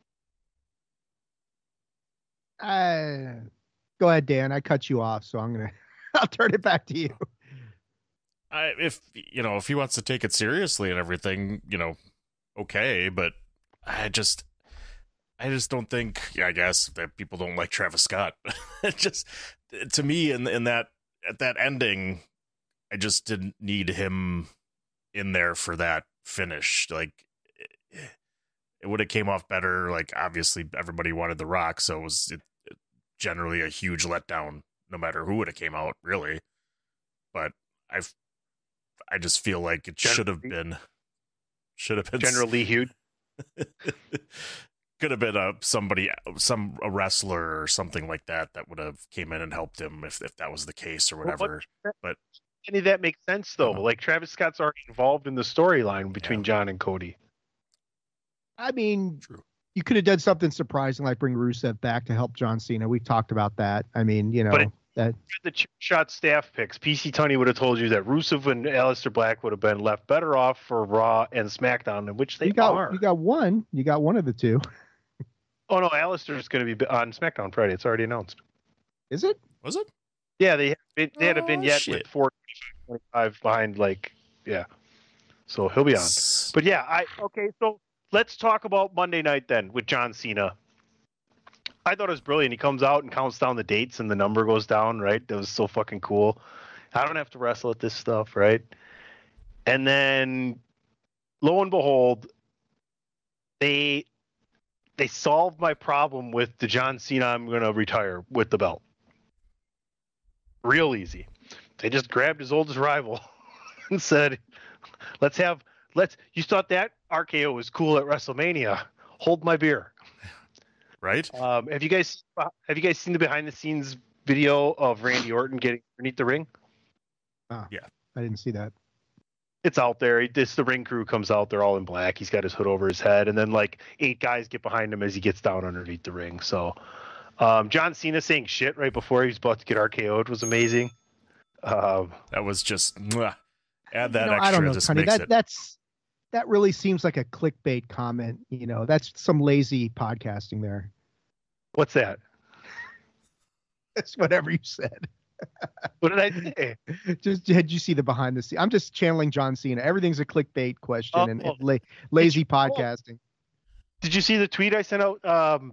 Uh, go ahead, Dan. I cut you off, so I'm gonna I'll turn it back to you. I, if you know, if he wants to take it seriously and everything, you know, okay, but I just, I just don't think. Yeah, I guess that people don't like Travis Scott. It just, to me, in in that at that ending, I just didn't need him in there for that finish. Like, it, it would have came off better. Like, obviously, everybody wanted The Rock, so it was it, it generally a huge letdown, no matter who would have came out, really. But I've. I just feel like it should have been, should have been General Lee Hughes. Could have been a somebody, some a wrestler or something like that that would have came in and helped him if if that was the case or whatever. Well, but any of that makes sense though. Like Travis Scott's already involved in the storyline between yeah. John and Cody. I mean, True. You could have done something surprising like bring Rusev back to help John Cena. We've talked about that. I mean, you know. But it, That, the shot staff picks, P C Tunney would have told you that Rusev and Aleister Black would have been left better off for Raw and SmackDown, in which they you got, are. You got one. You got one of the two. Oh no, Aleister is going to be on SmackDown Friday. It's already announced. Is it? Was it? Yeah, they they had a vignette shit. with four twenty-five behind, like yeah. So he'll be on. But yeah, I okay. So let's talk about Monday night then with John Cena. I thought it was brilliant. He comes out and counts down the dates and the number goes down, right? That was so fucking cool. I don't have to wrestle at this stuff, right? And then lo and behold, they they solved my problem with the John Cena I'm going to retire with the belt. Real easy. They just grabbed his oldest rival and said, let's have, let's, you thought that R K O was cool at WrestleMania. Hold my beer. Right. Um, have you guys have you guys seen the behind the scenes video of Randy Orton getting underneath the ring? Oh, yeah, I didn't see that. It's out there. He, this the ring crew comes out. They're all in black. He's got his hood over his head, and then like eight guys get behind him as he gets down underneath the ring. So, um, John Cena saying shit right before he was about to get R K O'd was amazing. Um, that was just mwah. Add that you know, extra. I don't know, just Connie, makes that it. that's that really seems like a clickbait comment. You know, that's some lazy podcasting there. What's that? It's whatever you said. What did I say? Just did you see the behind the scenes? I'm just channeling John Cena. Everything's a clickbait question oh, and, and la- lazy you, podcasting. Did you see the tweet I sent out? Um,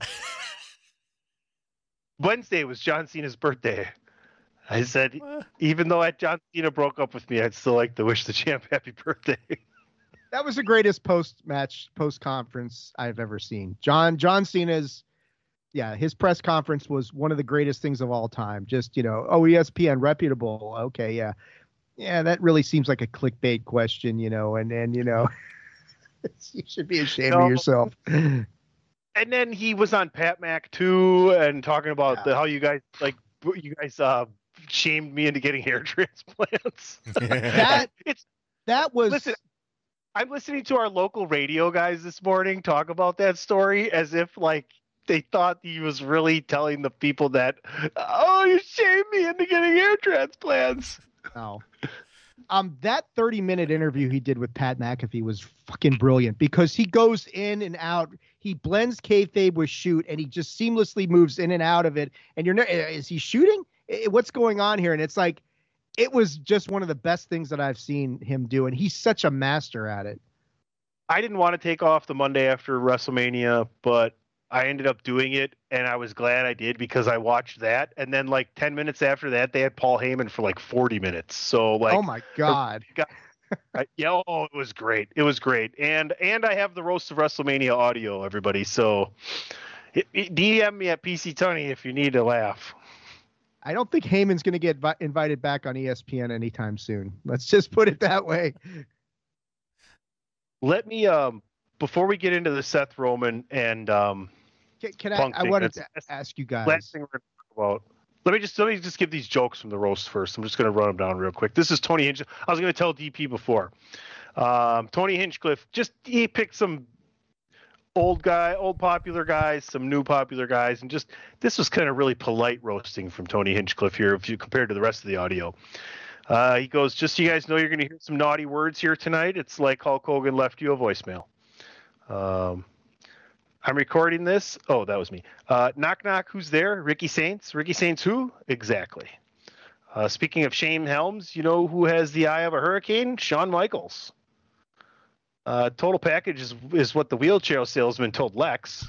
Wednesday was John Cena's birthday. I said, even though I, John Cena broke up with me, I'd still like to wish the champ happy birthday. That was the greatest post-match, post-conference I've ever seen. John John Cena's, yeah, his press conference was one of the greatest things of all time. Just, you know, oh, E S P N, reputable. Okay, yeah. Yeah, that really seems like a clickbait question, you know, and, and you know, you should be ashamed no. of yourself. And then he was on Pat Mac too and talking about yeah. the, how you guys, like, you guys uh, shamed me into getting hair transplants. that, it's, that was... Listen, I'm listening to our local radio guys this morning talk about that story as if, like, they thought he was really telling the people that, oh, you shamed me into getting hair transplants. No. Um, that thirty minute interview he did with Pat McAfee was fucking brilliant because he goes in and out. He blends kayfabe with shoot and he just seamlessly moves in and out of it. And you're, is he shooting? What's going on here? And it's like, it was just one of the best things that I've seen him do. And he's such a master at it. I didn't want to take off the Monday after WrestleMania, but I ended up doing it, and I was glad I did because I watched that, and then like ten minutes after that, they had Paul Heyman for like forty minutes. So like, oh my god, I, yeah, oh, it was great. It was great, and and I have the Roast of WrestleMania audio, everybody. So it, it, D M me at P C Tony if you need to laugh. I don't think Heyman's going to get vi- invited back on E S P N anytime soon. Let's just put it that way. Let me um before we get into the Seth Roman and um. Can, can I? I wanted to ask you guys. Last thing we're going to talk about. Let me just let me just give these jokes from the roast first. I'm just going to run them down real quick. This is Tony Hinch. I was going to tell D P before. Um, Tony Hinchcliffe just he picked some old guy, old popular guys, some new popular guys, and just this was kind of really polite roasting from Tony Hinchcliffe here if you compare to the rest of the audio. Uh, he goes, just so you guys know, you're going to hear some naughty words here tonight. It's like Hulk Hogan left you a voicemail. Um, I'm recording this. Oh, that was me. Uh, knock, knock. Who's there? Ricky Saints. Ricky Saints who? Exactly. Uh, speaking of Shane Helms, you know who has the eye of a hurricane? Shawn Michaels. Uh, total package is, is what the wheelchair salesman told Lex.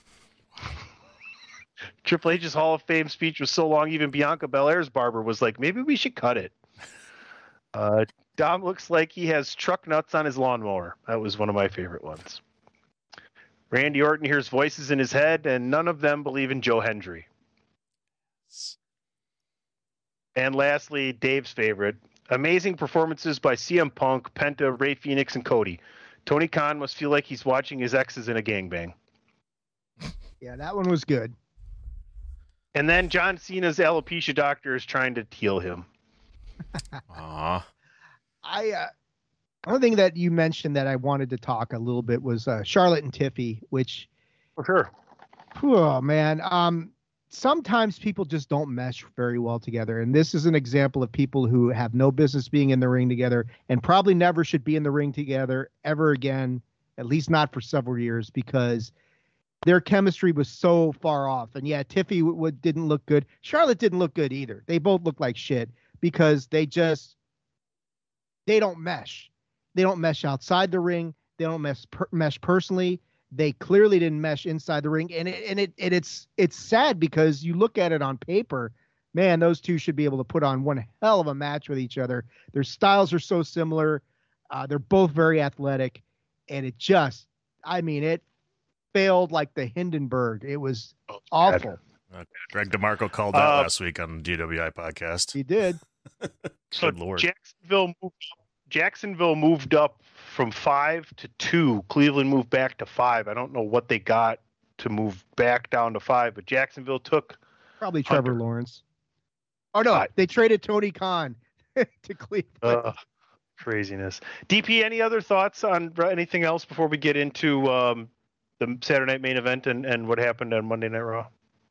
Triple H's Hall of Fame speech was so long, even Bianca Belair's barber was like, maybe we should cut it. Uh, Dom looks like he has truck nuts on his lawnmower. That was one of my favorite ones. Randy Orton hears voices in his head, and none of them believe in Joe Hendry. And lastly, Dave's favorite. Amazing performances by C M Punk, Penta, Ray Phoenix, and Cody. Tony Khan must feel like he's watching his exes in a gangbang. Yeah, that one was good. And then John Cena's alopecia doctor is trying to heal him. Aww. I, uh, one thing that you mentioned that I wanted to talk a little bit was uh, Charlotte and Tiffy, which, for sure. Oh man, um, sometimes people just don't mesh very well together, and this is an example of people who have no business being in the ring together, and probably never should be in the ring together ever again, at least not for several years, because their chemistry was so far off. And yeah, Tiffy w- w- didn't look good. Charlotte didn't look good either. They both look like shit because they just they don't mesh. They don't mesh outside the ring. They don't mesh per- mesh personally. They clearly didn't mesh inside the ring, and it, and it and it's it's sad because you look at it on paper, man, those two should be able to put on one hell of a match with each other. Their styles are so similar. Uh, they're both very athletic, and it just, I mean, it failed like the Hindenburg. It was oh, awful. Uh, Greg DeMarco called that uh, last week on the G W I podcast. He did. So Good Lord. Jacksonville moved up, Jacksonville moved up from five to two. Cleveland moved back to five. I don't know what they got to move back down to five, but Jacksonville took probably Trevor Hunter. Lawrence. Oh no, uh, they traded Tony Khan to Cleveland. Uh, craziness. D P, any other thoughts on anything else before we get into um, the Saturday Night Main Event and, and what happened on Monday Night Raw?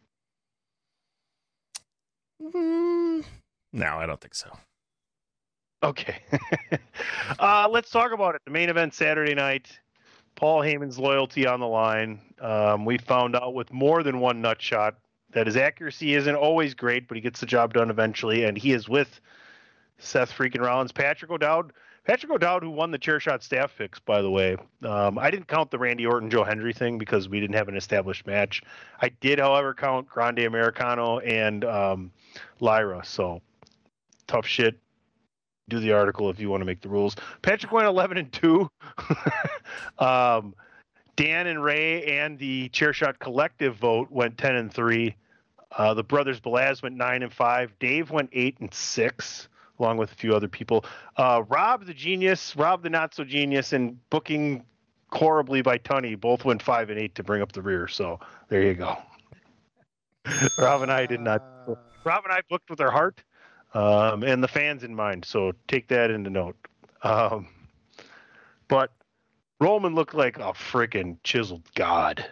Mm, no, I don't think so. Okay. uh, let's talk about it. The main event Saturday night, Paul Heyman's loyalty on the line. Um, we found out with more than one nut shot that his accuracy isn't always great, but he gets the job done eventually, and he is with Seth freaking Rollins. Patrick O'Dowd, Patrick O'Dowd, who won the chair shot staff picks, by the way. Um, I didn't count the Randy Orton, Joe Hendry thing because we didn't have an established match. I did, however, count Grande Americano and um, Lyra, so tough shit. Do the article if you want to make the rules. Patrick went eleven and two. um, Dan and Ray and the Chairshot Collective vote went ten and three. Uh, the brothers Belaz went nine and five. Dave went eight and six, along with a few other people. Uh, Rob the genius, Rob the not so genius, and booking horribly by Tunney both went five and eight to bring up the rear. So there you go. Rob and I did not. Rob and I booked with our heart. Um, and the fans in mind, so take that into note. Um, but Roman looked like a freaking chiseled god.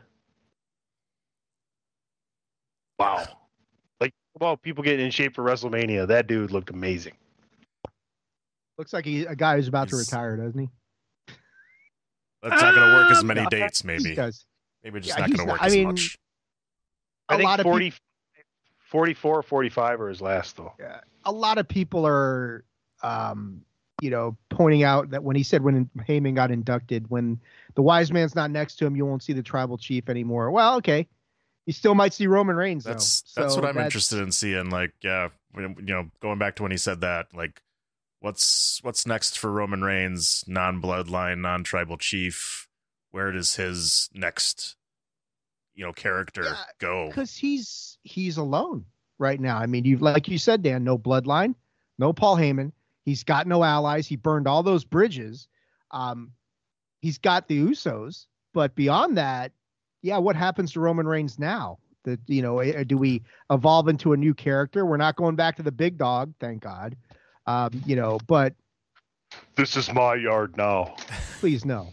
Wow. Like, about people getting in shape for WrestleMania, that dude looked amazing. Looks like he, a guy who's about He's, to retire, doesn't he? That's not going to work as many uh, dates, maybe. He does. Maybe just yeah, not going to work not, as I mean, much. I think lot of forty, people, forty-four, forty-five are his last, though. Yeah. A lot of people are um, you know, pointing out that when he said when Heyman got inducted, when the wise man's not next to him, you won't see the tribal chief anymore. Well, okay. You still might see Roman Reigns, That's though. that's So what I'm that's- interested in seeing. Like, yeah, when- you know, going back to when he said that, like, what's what's next for Roman Reigns, non-bloodline, non-tribal chief? Where does his next, you know, character Yeah, go? Because he's he's alone right now. I mean, you've like you said, Dan, no bloodline, no Paul Heyman. He's got no allies. He burned all those bridges. Um, he's got the Usos, but beyond that, yeah, what happens to Roman Reigns now? That you know, eh, do we evolve into a new character? We're not going back to the big dog, thank God. Um, you know, but This is my yard now. please no.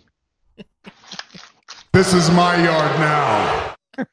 This is my yard now.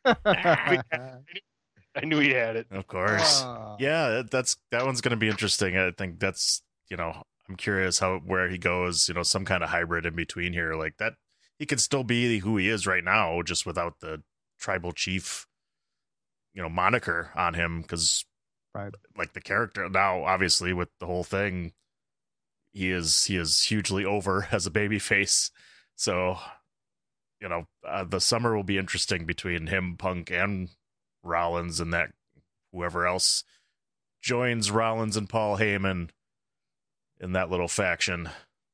I knew he had it. Of course. Uh, Yeah, that- that's that one's going to be interesting. I think that's, you know, I'm curious how where he goes, you know, some kind of hybrid in between here. Like that he could still be who he is right now, just without the tribal chief, you know, moniker on him, because right. like the character now, obviously with the whole thing, he is he is hugely over as a baby face. So, you know, uh, the summer will be interesting between him, Punk, and Rollins, and that whoever else joins Rollins and Paul Heyman in that little faction.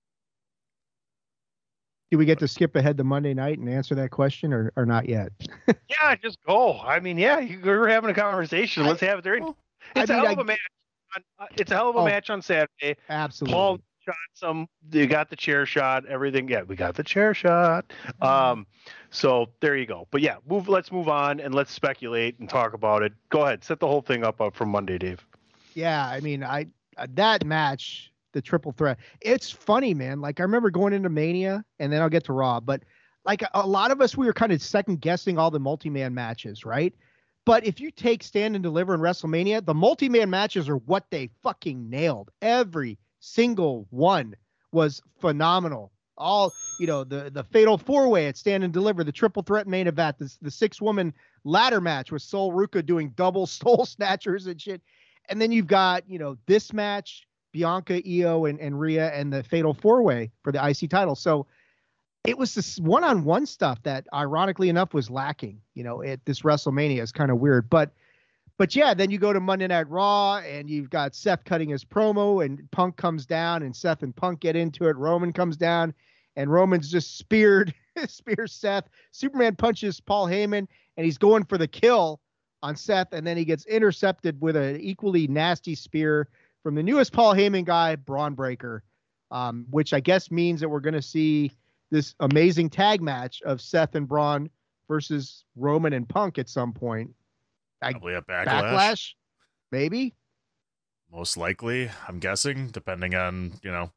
Do we get to skip ahead to Monday night and answer that question, or, or not yet? Yeah, just go. I mean, yeah, you, we're having a conversation. Let's have it there. It's I a mean, hell of I- a match. On, uh, it's a hell of a Oh, match on Saturday. Absolutely. Paul shot some. You got the chair shot. Everything. Yeah, we got the chair shot. Um, so there you go. But yeah, move. Let's move on and let's speculate and talk about it. Go ahead. Set the whole thing up up from Monday, Dave. Yeah, I mean, I uh, that match, the triple threat. It's funny, man. Like I remember going into Mania, and then I'll get to Raw. But like a lot of us, we were kind of second guessing all the multi-man matches, right? But if you take Stand and Deliver and WrestleMania, the multi-man matches are what they fucking nailed. Every single one was phenomenal. All, you know, the the fatal four-way at Stand and Deliver, the triple threat main event, the, the six-woman ladder match with Sol Ruca doing double soul snatchers and shit. And then you've got, you know, this match, Bianca, Io, and, and Rhea, and the fatal four-way for the I C title. So it was this one-on-one stuff that, ironically enough, was lacking, you know, at this WrestleMania. Is kind of weird. But, but yeah, then you go to Monday Night Raw, and you've got Seth cutting his promo, and Punk comes down, and Seth and Punk get into it. Roman comes down, and Roman's just speared, spears Seth. Superman punches Paul Heyman, and he's going for the kill on Seth, and then he gets intercepted with an equally nasty spear from the newest Paul Heyman guy, Braun Breaker, um, which I guess means that we're going to see this amazing tag match of Seth and Braun versus Roman and Punk at some point. I, Probably a backlash. backlash, maybe. Most likely, I'm guessing, depending on, you know,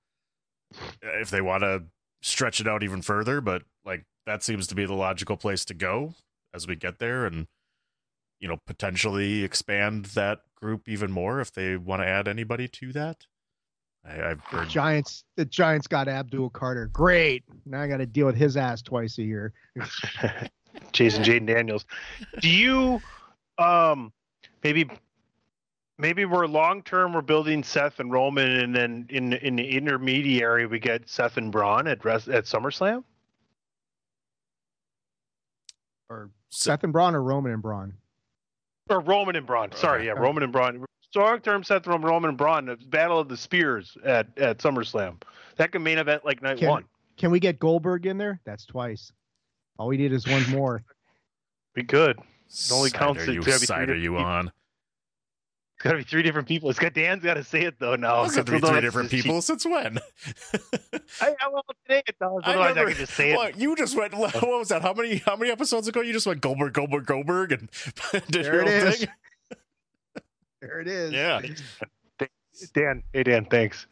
if they want to stretch it out even further. But like that seems to be the logical place to go as we get there, and you know, potentially expand that group even more if they want to add anybody to that. I, I've The heard Giants, the Giants got Abdul Carter. Great. Now I got to deal with his ass twice a year. Jason Jaden Daniels. Do you um maybe maybe we're long term we're building Seth and Roman, and then in in the intermediary we get Seth and Braun at rest, at SummerSlam? Or Seth and Braun or Roman and Braun? Or Roman and Braun. Sorry, yeah, Okay. Roman and Braun. Long term Seth Roman, Roman and Braun, the Battle of the Spears at, at SummerSlam. That could main event like night Can, one. can we get Goldberg in there? That's twice. All we need is one more. Be good. It only side counts. are you, It's gotta be side three are you different on? It's got to be three different people. It's got Dan's got to say it though now. It's got to be three different people. Since when? I, I well, today it does. I Otherwise, I, remember- can just say it. what, you just went. What was that? How many? How many episodes ago? You just went Goldberg, Goldberg, Goldberg, and did There your it own is. thing. There it is. Yeah. Dan, hey Dan, thanks.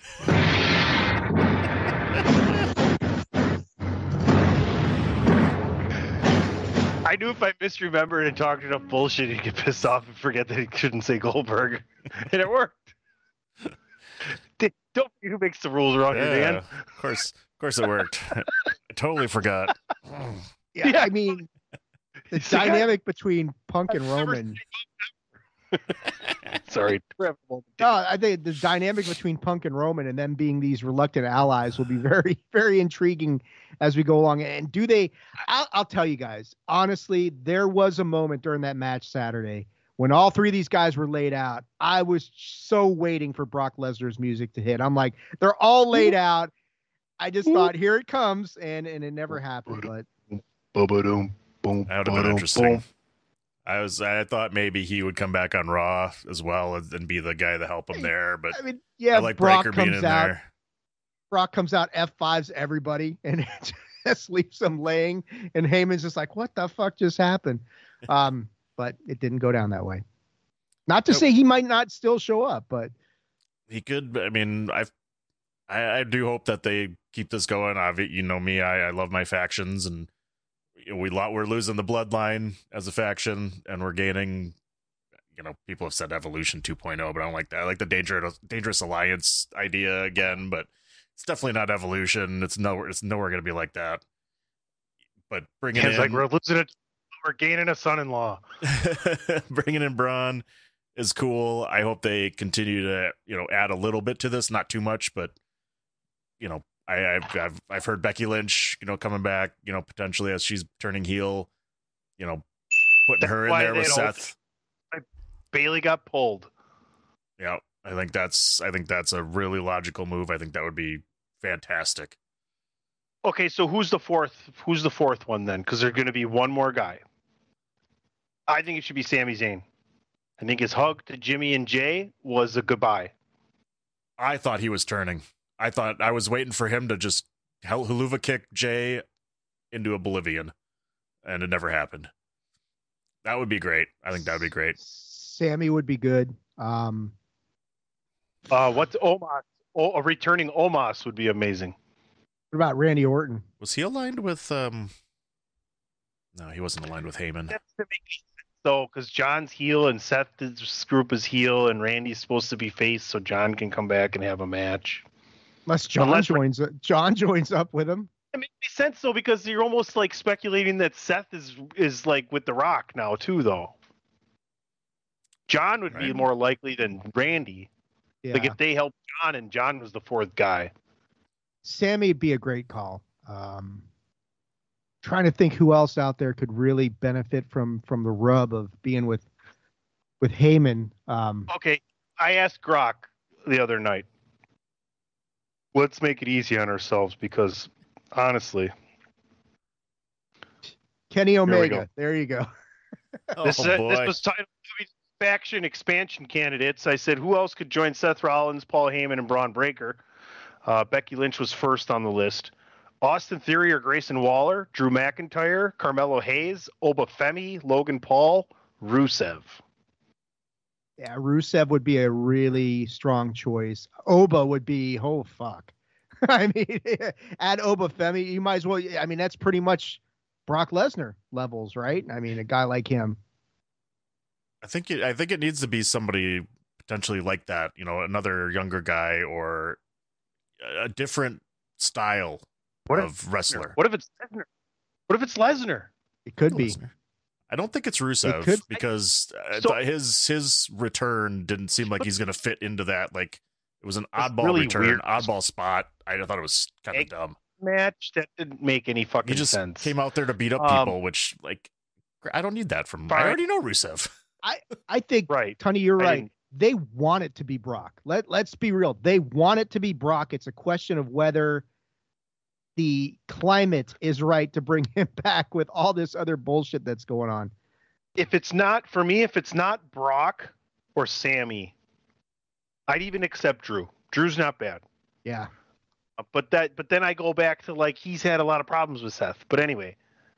I knew if I misremembered and talked enough bullshit, he'd get pissed off and forget that he shouldn't say Goldberg, and it worked. Dan, don't forget who makes the rules around here, Yeah, Dan. of course, of course, it worked. I totally forgot. Yeah, Yeah. I mean, the He's the guy- dynamic between Punk and I've never Roman. Sorry. No, I think the dynamic between Punk and Roman and them being these reluctant allies will be very, very intriguing as we go along. And do they, I'll, I'll tell you guys, honestly, there was a moment during that match Saturday when all three of these guys were laid out. I was so waiting for Brock Lesnar's music to hit. I'm like, they're all laid out. I just thought, here it comes. And, and it never happened. But Boom, boom, That would have been interesting. I was I thought maybe he would come back on Raw as well and be the guy to help him there, but I mean, yeah, I like Brock Breaker being comes in out. there. Brock comes out, F fives everybody, and it just leaves them laying. And Heyman's just like, "What the fuck just happened?" Um, but it didn't go down that way. Not to Nope. say he might not still show up, but He could. I mean, I've, I I do hope that they keep this going. I, you know me, I, I love my factions, and we lo- we're losing the bloodline as a faction, and we're gaining. You know, people have said Evolution two point oh, but I don't like that. I like the dangerous dangerous alliance idea again, but it's definitely not Evolution. It's nowhere. It's nowhere going to be like that. But bringing It's in like we're losing it. We're gaining a son-in-law. bringing in Braun is cool. I hope they continue to, you know, add a little bit to this, not too much, but you know, I, I've, I've I've heard Becky Lynch, you know, coming back, you know, potentially as she's turning heel, you know, putting That's her in why there they with don't- Seth. Bailey got pulled. Yeah, I think that's I think that's a really logical move. I think that would be fantastic. Okay, so who's the fourth? Who's the fourth one then? Because there's going to be one more guy. I think it should be Sami Zayn. I think his hug to Jimmy and Jay was a goodbye. I thought he was turning. I thought I was waiting for him to just hell haluva kick Jay into oblivion, and it never happened. That would be great. I think that would be great. Sammy would be good. Um, Uh, what's Omos? Oh, a returning Omos would be amazing. what about Randy Orton? Was he aligned with? um No, he wasn't aligned with Heyman. That's to make sense though, because John's heel and Seth's group is heel, and Randy's supposed to be face, so John can come back and have a match. Unless John Unless- joins, John joins up with him. It makes sense though, because you're almost like speculating that Seth is is like with The Rock now too, though. John would be Right. more likely than Randy. Yeah. Like if they helped John and John was the fourth guy. Sammy would be a great call. Um, trying to think who else out there could really benefit from from the rub of being with with Heyman. Um, Okay, I asked Grok the other night. Let's make it easy on ourselves because honestly, Kenny we Omega. go. There you go. Oh this, is, boy. this was titled Faction Expansion Candidates. I said, who else could join Seth Rollins, Paul Heyman, and Braun Breaker? Uh, Becky Lynch was first on the list. Austin Theory or Grayson Waller, Drew McIntyre, Carmelo Hayes, Oba Femi, Logan Paul, Rusev. Yeah, Rusev would be a really strong choice. Oba would be, oh, fuck. I mean, add Oba Femi, you might as well. I mean, that's pretty much Brock Lesnar levels, right? I mean, a guy like him. I think it, I think it needs to be somebody potentially like that. You know, another younger guy or a different style What if- of wrestler. What if it's Lesnar? What if it's Lesnar? It could be. Lesnar. I don't think it's Rusev could- because uh, So- th- his his return didn't seem like he's going to fit into that. Like it was an It's oddball really return, weird. oddball spot. I thought it was kind of Egg- dumb. Match that didn't make any fucking He just sense. came out there to beat up Um, people, which like I don't need that from. I Fine. already know Rusev. I, I think, Right. Tony, you're I right. didn't- They want it to be Brock. Let, let's be real. They want it to be Brock. It's a question of whether the climate is right to bring him back with all this other bullshit that's going on. If it's not for me, if it's not Brock or Sammy, I'd even accept Drew. Drew's not bad. Yeah. Uh, But that, but then I go back to like he's had a lot of problems with Seth. But anyway,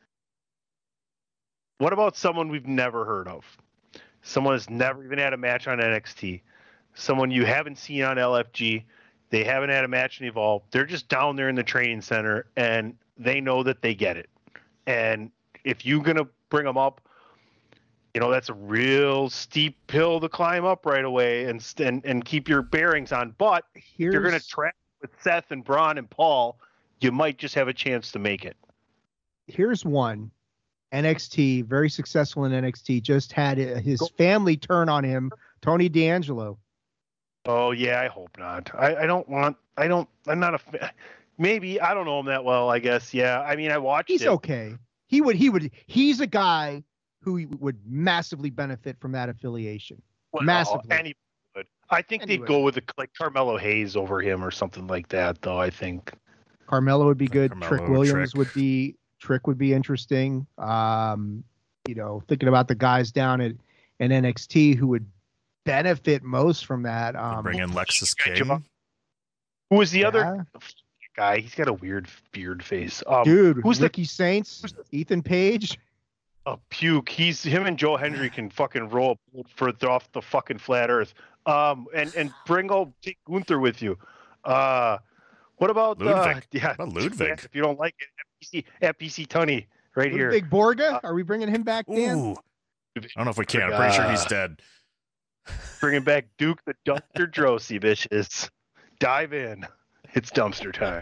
what about someone we've never heard of? Someone that's never even had a match on N X T. Someone you haven't seen on L F G. They haven't had a match in Evolve. They're just down there in the training center, and they know that they get it. And if you're gonna bring them up, you know that's a real steep hill to climb up right away, and and and keep your bearings on. But if Here's, you're gonna track with Seth and Braun and Paul, you might just have a chance to make it. here's one N X T, very successful in N X T, just had his family turn on him, Tony D'Angelo. Oh yeah, I hope not. I, I don't want. I don't. I'm not a. fa- Maybe I don't know him that well. I guess. Yeah. I mean, I watched. He's it. okay. He would. He would. He's a guy who would massively benefit from that affiliation. Well, massively. And he would. I think And he they'd would. go with the, like Carmelo Hayes over him or something like that, though. I think. Carmelo would be good. Carmelo, Trick Williams Trick. would be. Trick would be interesting. Um, you know, thinking about the guys down at in N X T who would benefit most from that. Um, Bring in Lexus King. King. Who was the yeah. other guy? He's got a weird beard face. Um, dude? who's Ricky Saints? Ethan Page? the uh, puke? He's him and Joe Hendry can fucking roll for off the fucking flat Earth. Um, and and bring old take Gunther with you. Uh, what about uh, Ludwig. yeah, What about Ludwig? If you don't like it, F P C, F P C Tunney right here. Big Borga? Are we bringing him back, Dan? Ooh. I don't know if we can. I'm pretty sure he's dead. Bringing back Duke the Dumpster Drosy, bitches. Dive in. It's dumpster time.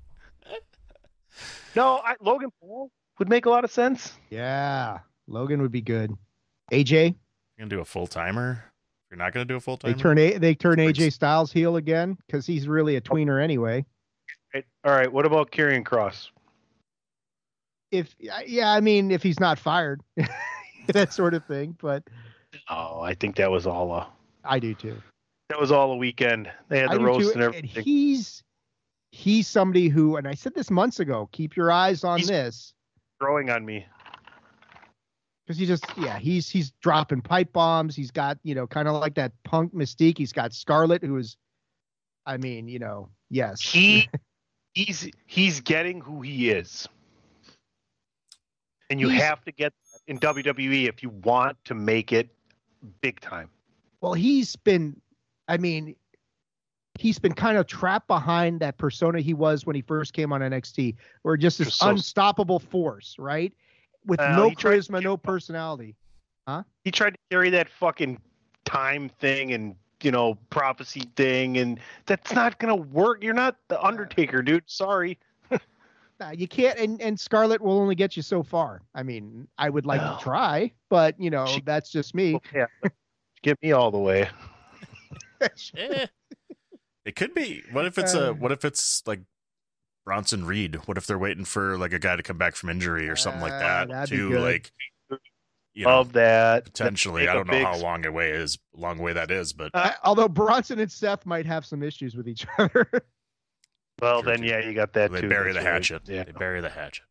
No, I, Logan Paul would make a lot of sense. Yeah, Logan would be good. A J? You're gonna do a full timer? You're not gonna do a full They timer? turn a, they turn A J Styles heel again because he's really a tweener anyway. Right. All right. What about Karrion Kross? If yeah, I mean if he's not fired, that sort of thing. But Oh, I think that was all a I do too. that was all a weekend. They had I the do roast too. and And everything. he's he's somebody who, and I said this months ago. Keep your eyes on He's- this Growing on me. because he just yeah he's he's dropping pipe bombs. He's got you know kind of like that Punk mystique. He's got Scarlett, who is, I mean you know yes He he's he's getting who he is. And you He's- have to get that in W W E if you want to make it big time. Well, he's been, I mean, he's been kind of trapped behind that persona he was when he first came on N X T, where just this Just so- unstoppable force, right? With Well, no he tried to charisma, no personality. He tried to carry that fucking time thing and you know prophecy thing, and that's not gonna work. You're not the Undertaker, dude. Sorry. Nah, you can't, and, and Scarlett will only get you so far. I mean, I would like No. to try, but, you know, She- that's just me. Yeah, get me all the way. Eh. It could be. What if it's Uh, a? What if it's like Bronson Reed? What if they're waiting for like a guy to come back from injury or something like Uh, that? that'd be To good. like, you know, Love that. potentially. Make I a don't know big- how long away is long way that is, but Uh, I- although Bronson and Seth might have some issues with each other. Well, Sure then do. yeah, you got that they too. bury the That's right. hatchet. Yeah. They bury the hatchet.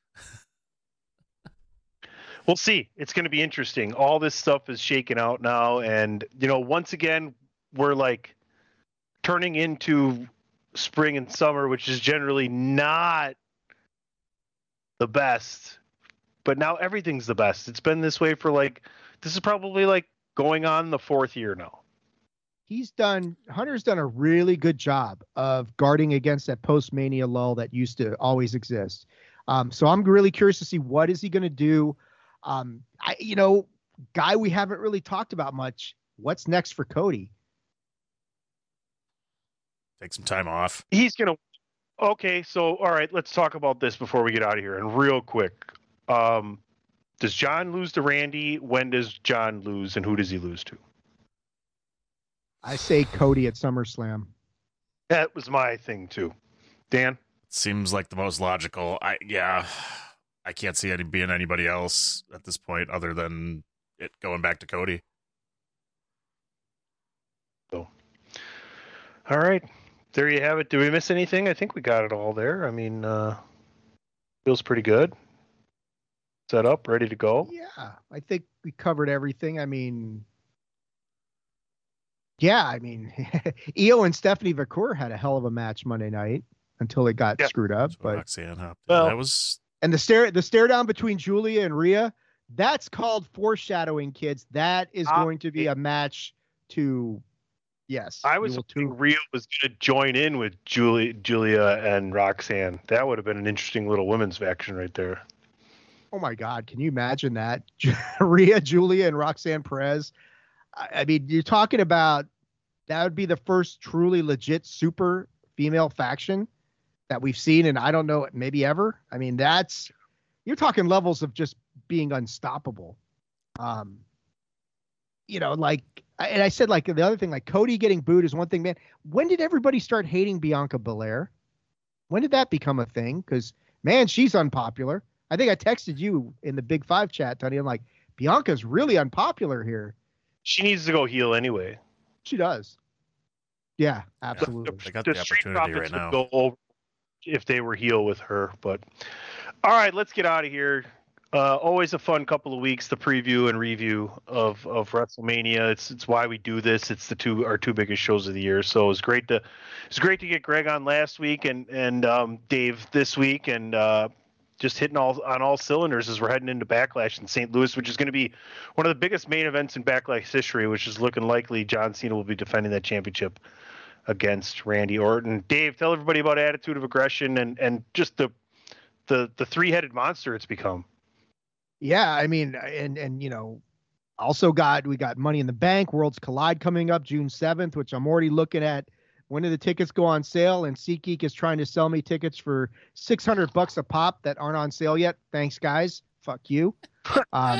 We'll see. It's going to be interesting. All this stuff is shaking out now, and you know, once again, we're like turning into spring and summer, which is generally not the best. But now everything's the best. It's been this way for like this is probably like going on the fourth year now. He's done, Hunter's done a really good job of guarding against that post-Mania lull that used to always exist. Um, so I'm really curious to see what is he going to do. Um, I, you know, guy we haven't really talked about much. What's next for Cody? Take some time off. He's going to Okay, so all right, let's talk about this before we get out of here and real quick. Um, does John lose to Randy? When does John lose and who does he lose to? I say Cody at SummerSlam. That was my thing too. Dan? Seems like the most logical. I yeah, I can't see any being anybody else at this point other than it going back to Cody. So, all right, there you have it. Did we miss anything? I think we got it all there. I mean, uh, feels pretty good. Set up, ready to go. Yeah, I think we covered everything. I mean, yeah, I mean, Io and Stephanie Vacour had a hell of a match Monday night until it got Yeah. screwed up. So But Roxanne hopped in. Well- that was and the stare the stare down between Julia and Rhea, that's called foreshadowing, kids. That is Ah, going to be a match to yes. I you was will hoping too. Rio was going to join in with Julia, Julia and Roxanne. That would have been an interesting little women's faction right there. Oh my God, can you imagine that? Rhea, Julia, and Roxanne Perez. I, I mean, you're talking about that would be the first truly legit super female faction that we've seen, and I don't know, maybe ever. I mean, that's you're talking levels of just being unstoppable. Um, you know, like, and I said, like, the other thing, like Cody getting booed is one thing, man. When did everybody start hating Bianca Belair? When did that become a thing? Because, man, she's unpopular. I think I texted you in the Big Five chat, Tony. I'm like, Bianca's really unpopular here. She needs to go heel anyway. She does. Yeah, absolutely. They got the the Street opportunity Profits right now. would go over if they were heel with her. But all right, let's get out of here. Uh, always a fun couple of weeks, the preview and review of, of WrestleMania. It's it's why we do this. It's the two our two biggest shows of the year. So it was great to it's great to get Greg on last week and and um, Dave this week, and uh, just hitting all on all cylinders as we're heading into Backlash in Saint Louis, which is going to be one of the biggest main events in Backlash history, which is looking likely John Cena will be defending that championship against Randy Orton. Dave, tell everybody about Attitude of Aggression and and just the the the three-headed monster it's become. Yeah, I mean, and and you know, also got we got Money in the Bank, Worlds Collide coming up June seventh, which I'm already looking at. When do the tickets go on sale? And SeatGeek is trying to sell me tickets for six hundred bucks a pop that aren't on sale yet. Thanks, guys. Fuck you. Um,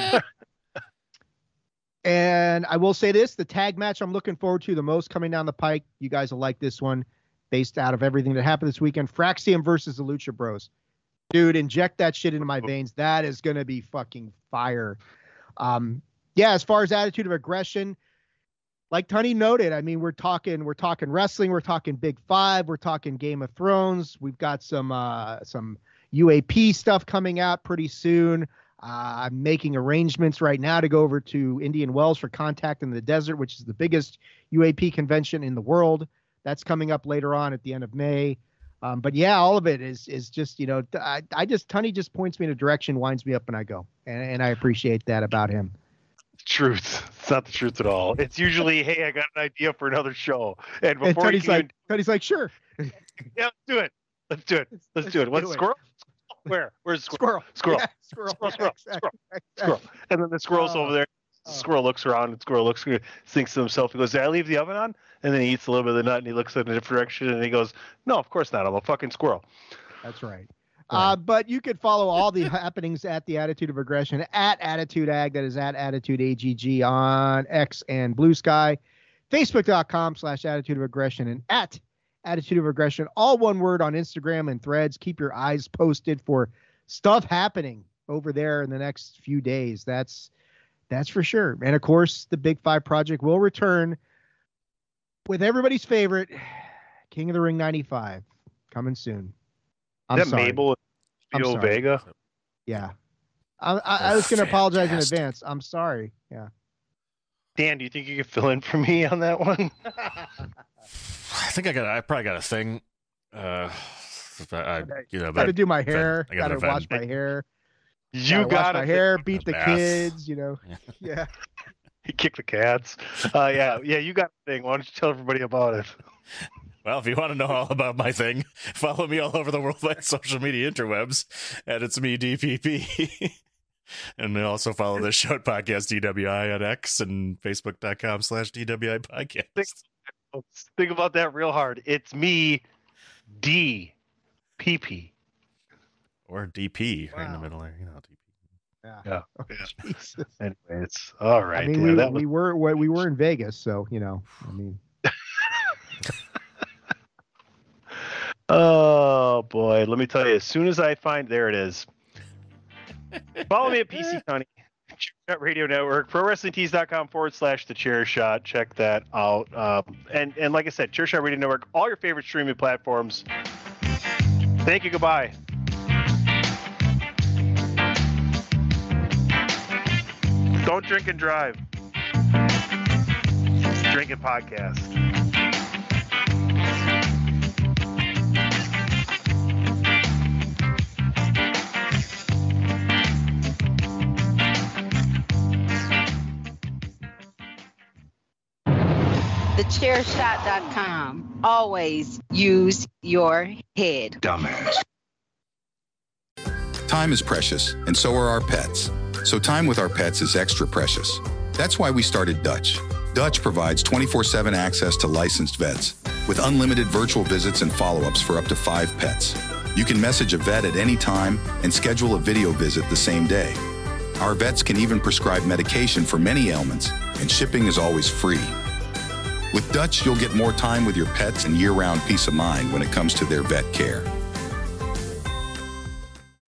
and I will say this: the tag match I'm looking forward to the most coming down the pike. You guys will like this one, based out of everything that happened this weekend. Fraxium versus the Lucha Bros. Dude, inject that shit into my veins. That is going to be fucking fire. Um, yeah, as far as Attitude of Aggression, like Tony noted, I mean, we're talking, we're talking wrestling, we're talking Big Five, we're talking Game of Thrones. We've got some, uh, some U A P stuff coming out pretty soon. Uh, I'm making arrangements right now to go over to Indian Wells for Contact in the Desert, which is the biggest U A P convention in the world. That's coming up later on at the end of May. Um, but yeah, all of it is is just, you know, I, I just, Tony just points me in a direction, winds me up, and I go. And, and I appreciate that about him. Truth. It's not the truth at all. It's usually, hey, I got an idea for another show. And before and Tony's you can, like, Tony's like, sure. Yeah, let's do it. Let's do it. Let's, let's do it. What's do it. squirrel? Where? Where's the squirrel? Squirrel. Squirrel. Yeah, squirrel. Squirrel. Squirrel. Exactly. Squirrel. Squirrel. And then the squirrel's Oh. over there. The squirrel looks around, and squirrel looks, thinks to himself, he goes, did I leave the oven on? And then he eats a little bit of the nut, and he looks in a different direction, and he goes, no, of course not. I'm a fucking squirrel. That's right. Uh, but you could follow all the happenings at the Attitude of Aggression at Attitude Ag. That is at Attitude A G G on X and Blue Sky. Facebook.com slash Attitude of Aggression and at Attitude of Aggression. All one word on Instagram and Threads. Keep your eyes posted for stuff happening over there in the next few days. That's that's for sure. And of course, the Big Five Project will return with everybody's favorite King of the Ring ninety-five coming soon. I'm Is that sorry. Mabel I'm Theo sorry. Vega? Yeah. I, I, I was going to apologize in advance. I'm sorry. Yeah. Dan, do you think you could fill in for me on that one? I think I got. I probably got a thing. Uh, I, I, you know, Got to but- do my but hair. I Got to event. wash my hair. You gotta got wash my hair. Beat the bath. kids. You know. Yeah. Kick the cats. Uh, yeah, yeah, you got a thing. Why don't you tell everybody about it? Well, if you want to know all about my thing, follow me all over the world on social media interwebs, and it's me, D P P. And then also follow the show at Podcast D W I on X and Facebook.com slash DWI Podcast. Think, think about that real hard. It's me, D P P. Or D P right in the middle there. You know, D P. Yeah. Yeah. Oh, Jesus. Anyway, it's all right. I mean, yeah, we, that was, we were we we were in Vegas, so you know. I mean. Oh boy, let me tell you. As soon as I find, there it is. Follow me at P C Tony, Chairshot Radio Network, ProWrestlingTees.com forward slash The Chair Shot. Check that out. Um, and and like I said, Chairshot Radio Network, all your favorite streaming platforms. Thank you. Goodbye. Don't drink and drive. Drink and podcast. the chair shot dot com. Always use your head. Dumbass. Time is precious, and so are our pets. So time with our pets is extra precious. That's why we started Dutch. Dutch provides twenty-four seven access to licensed vets with unlimited virtual visits and follow-ups for up to five pets. You can message a vet at any time and schedule a video visit the same day. Our vets can even prescribe medication for many ailments, and shipping is always free. With Dutch, you'll get more time with your pets and year-round peace of mind when it comes to their vet care.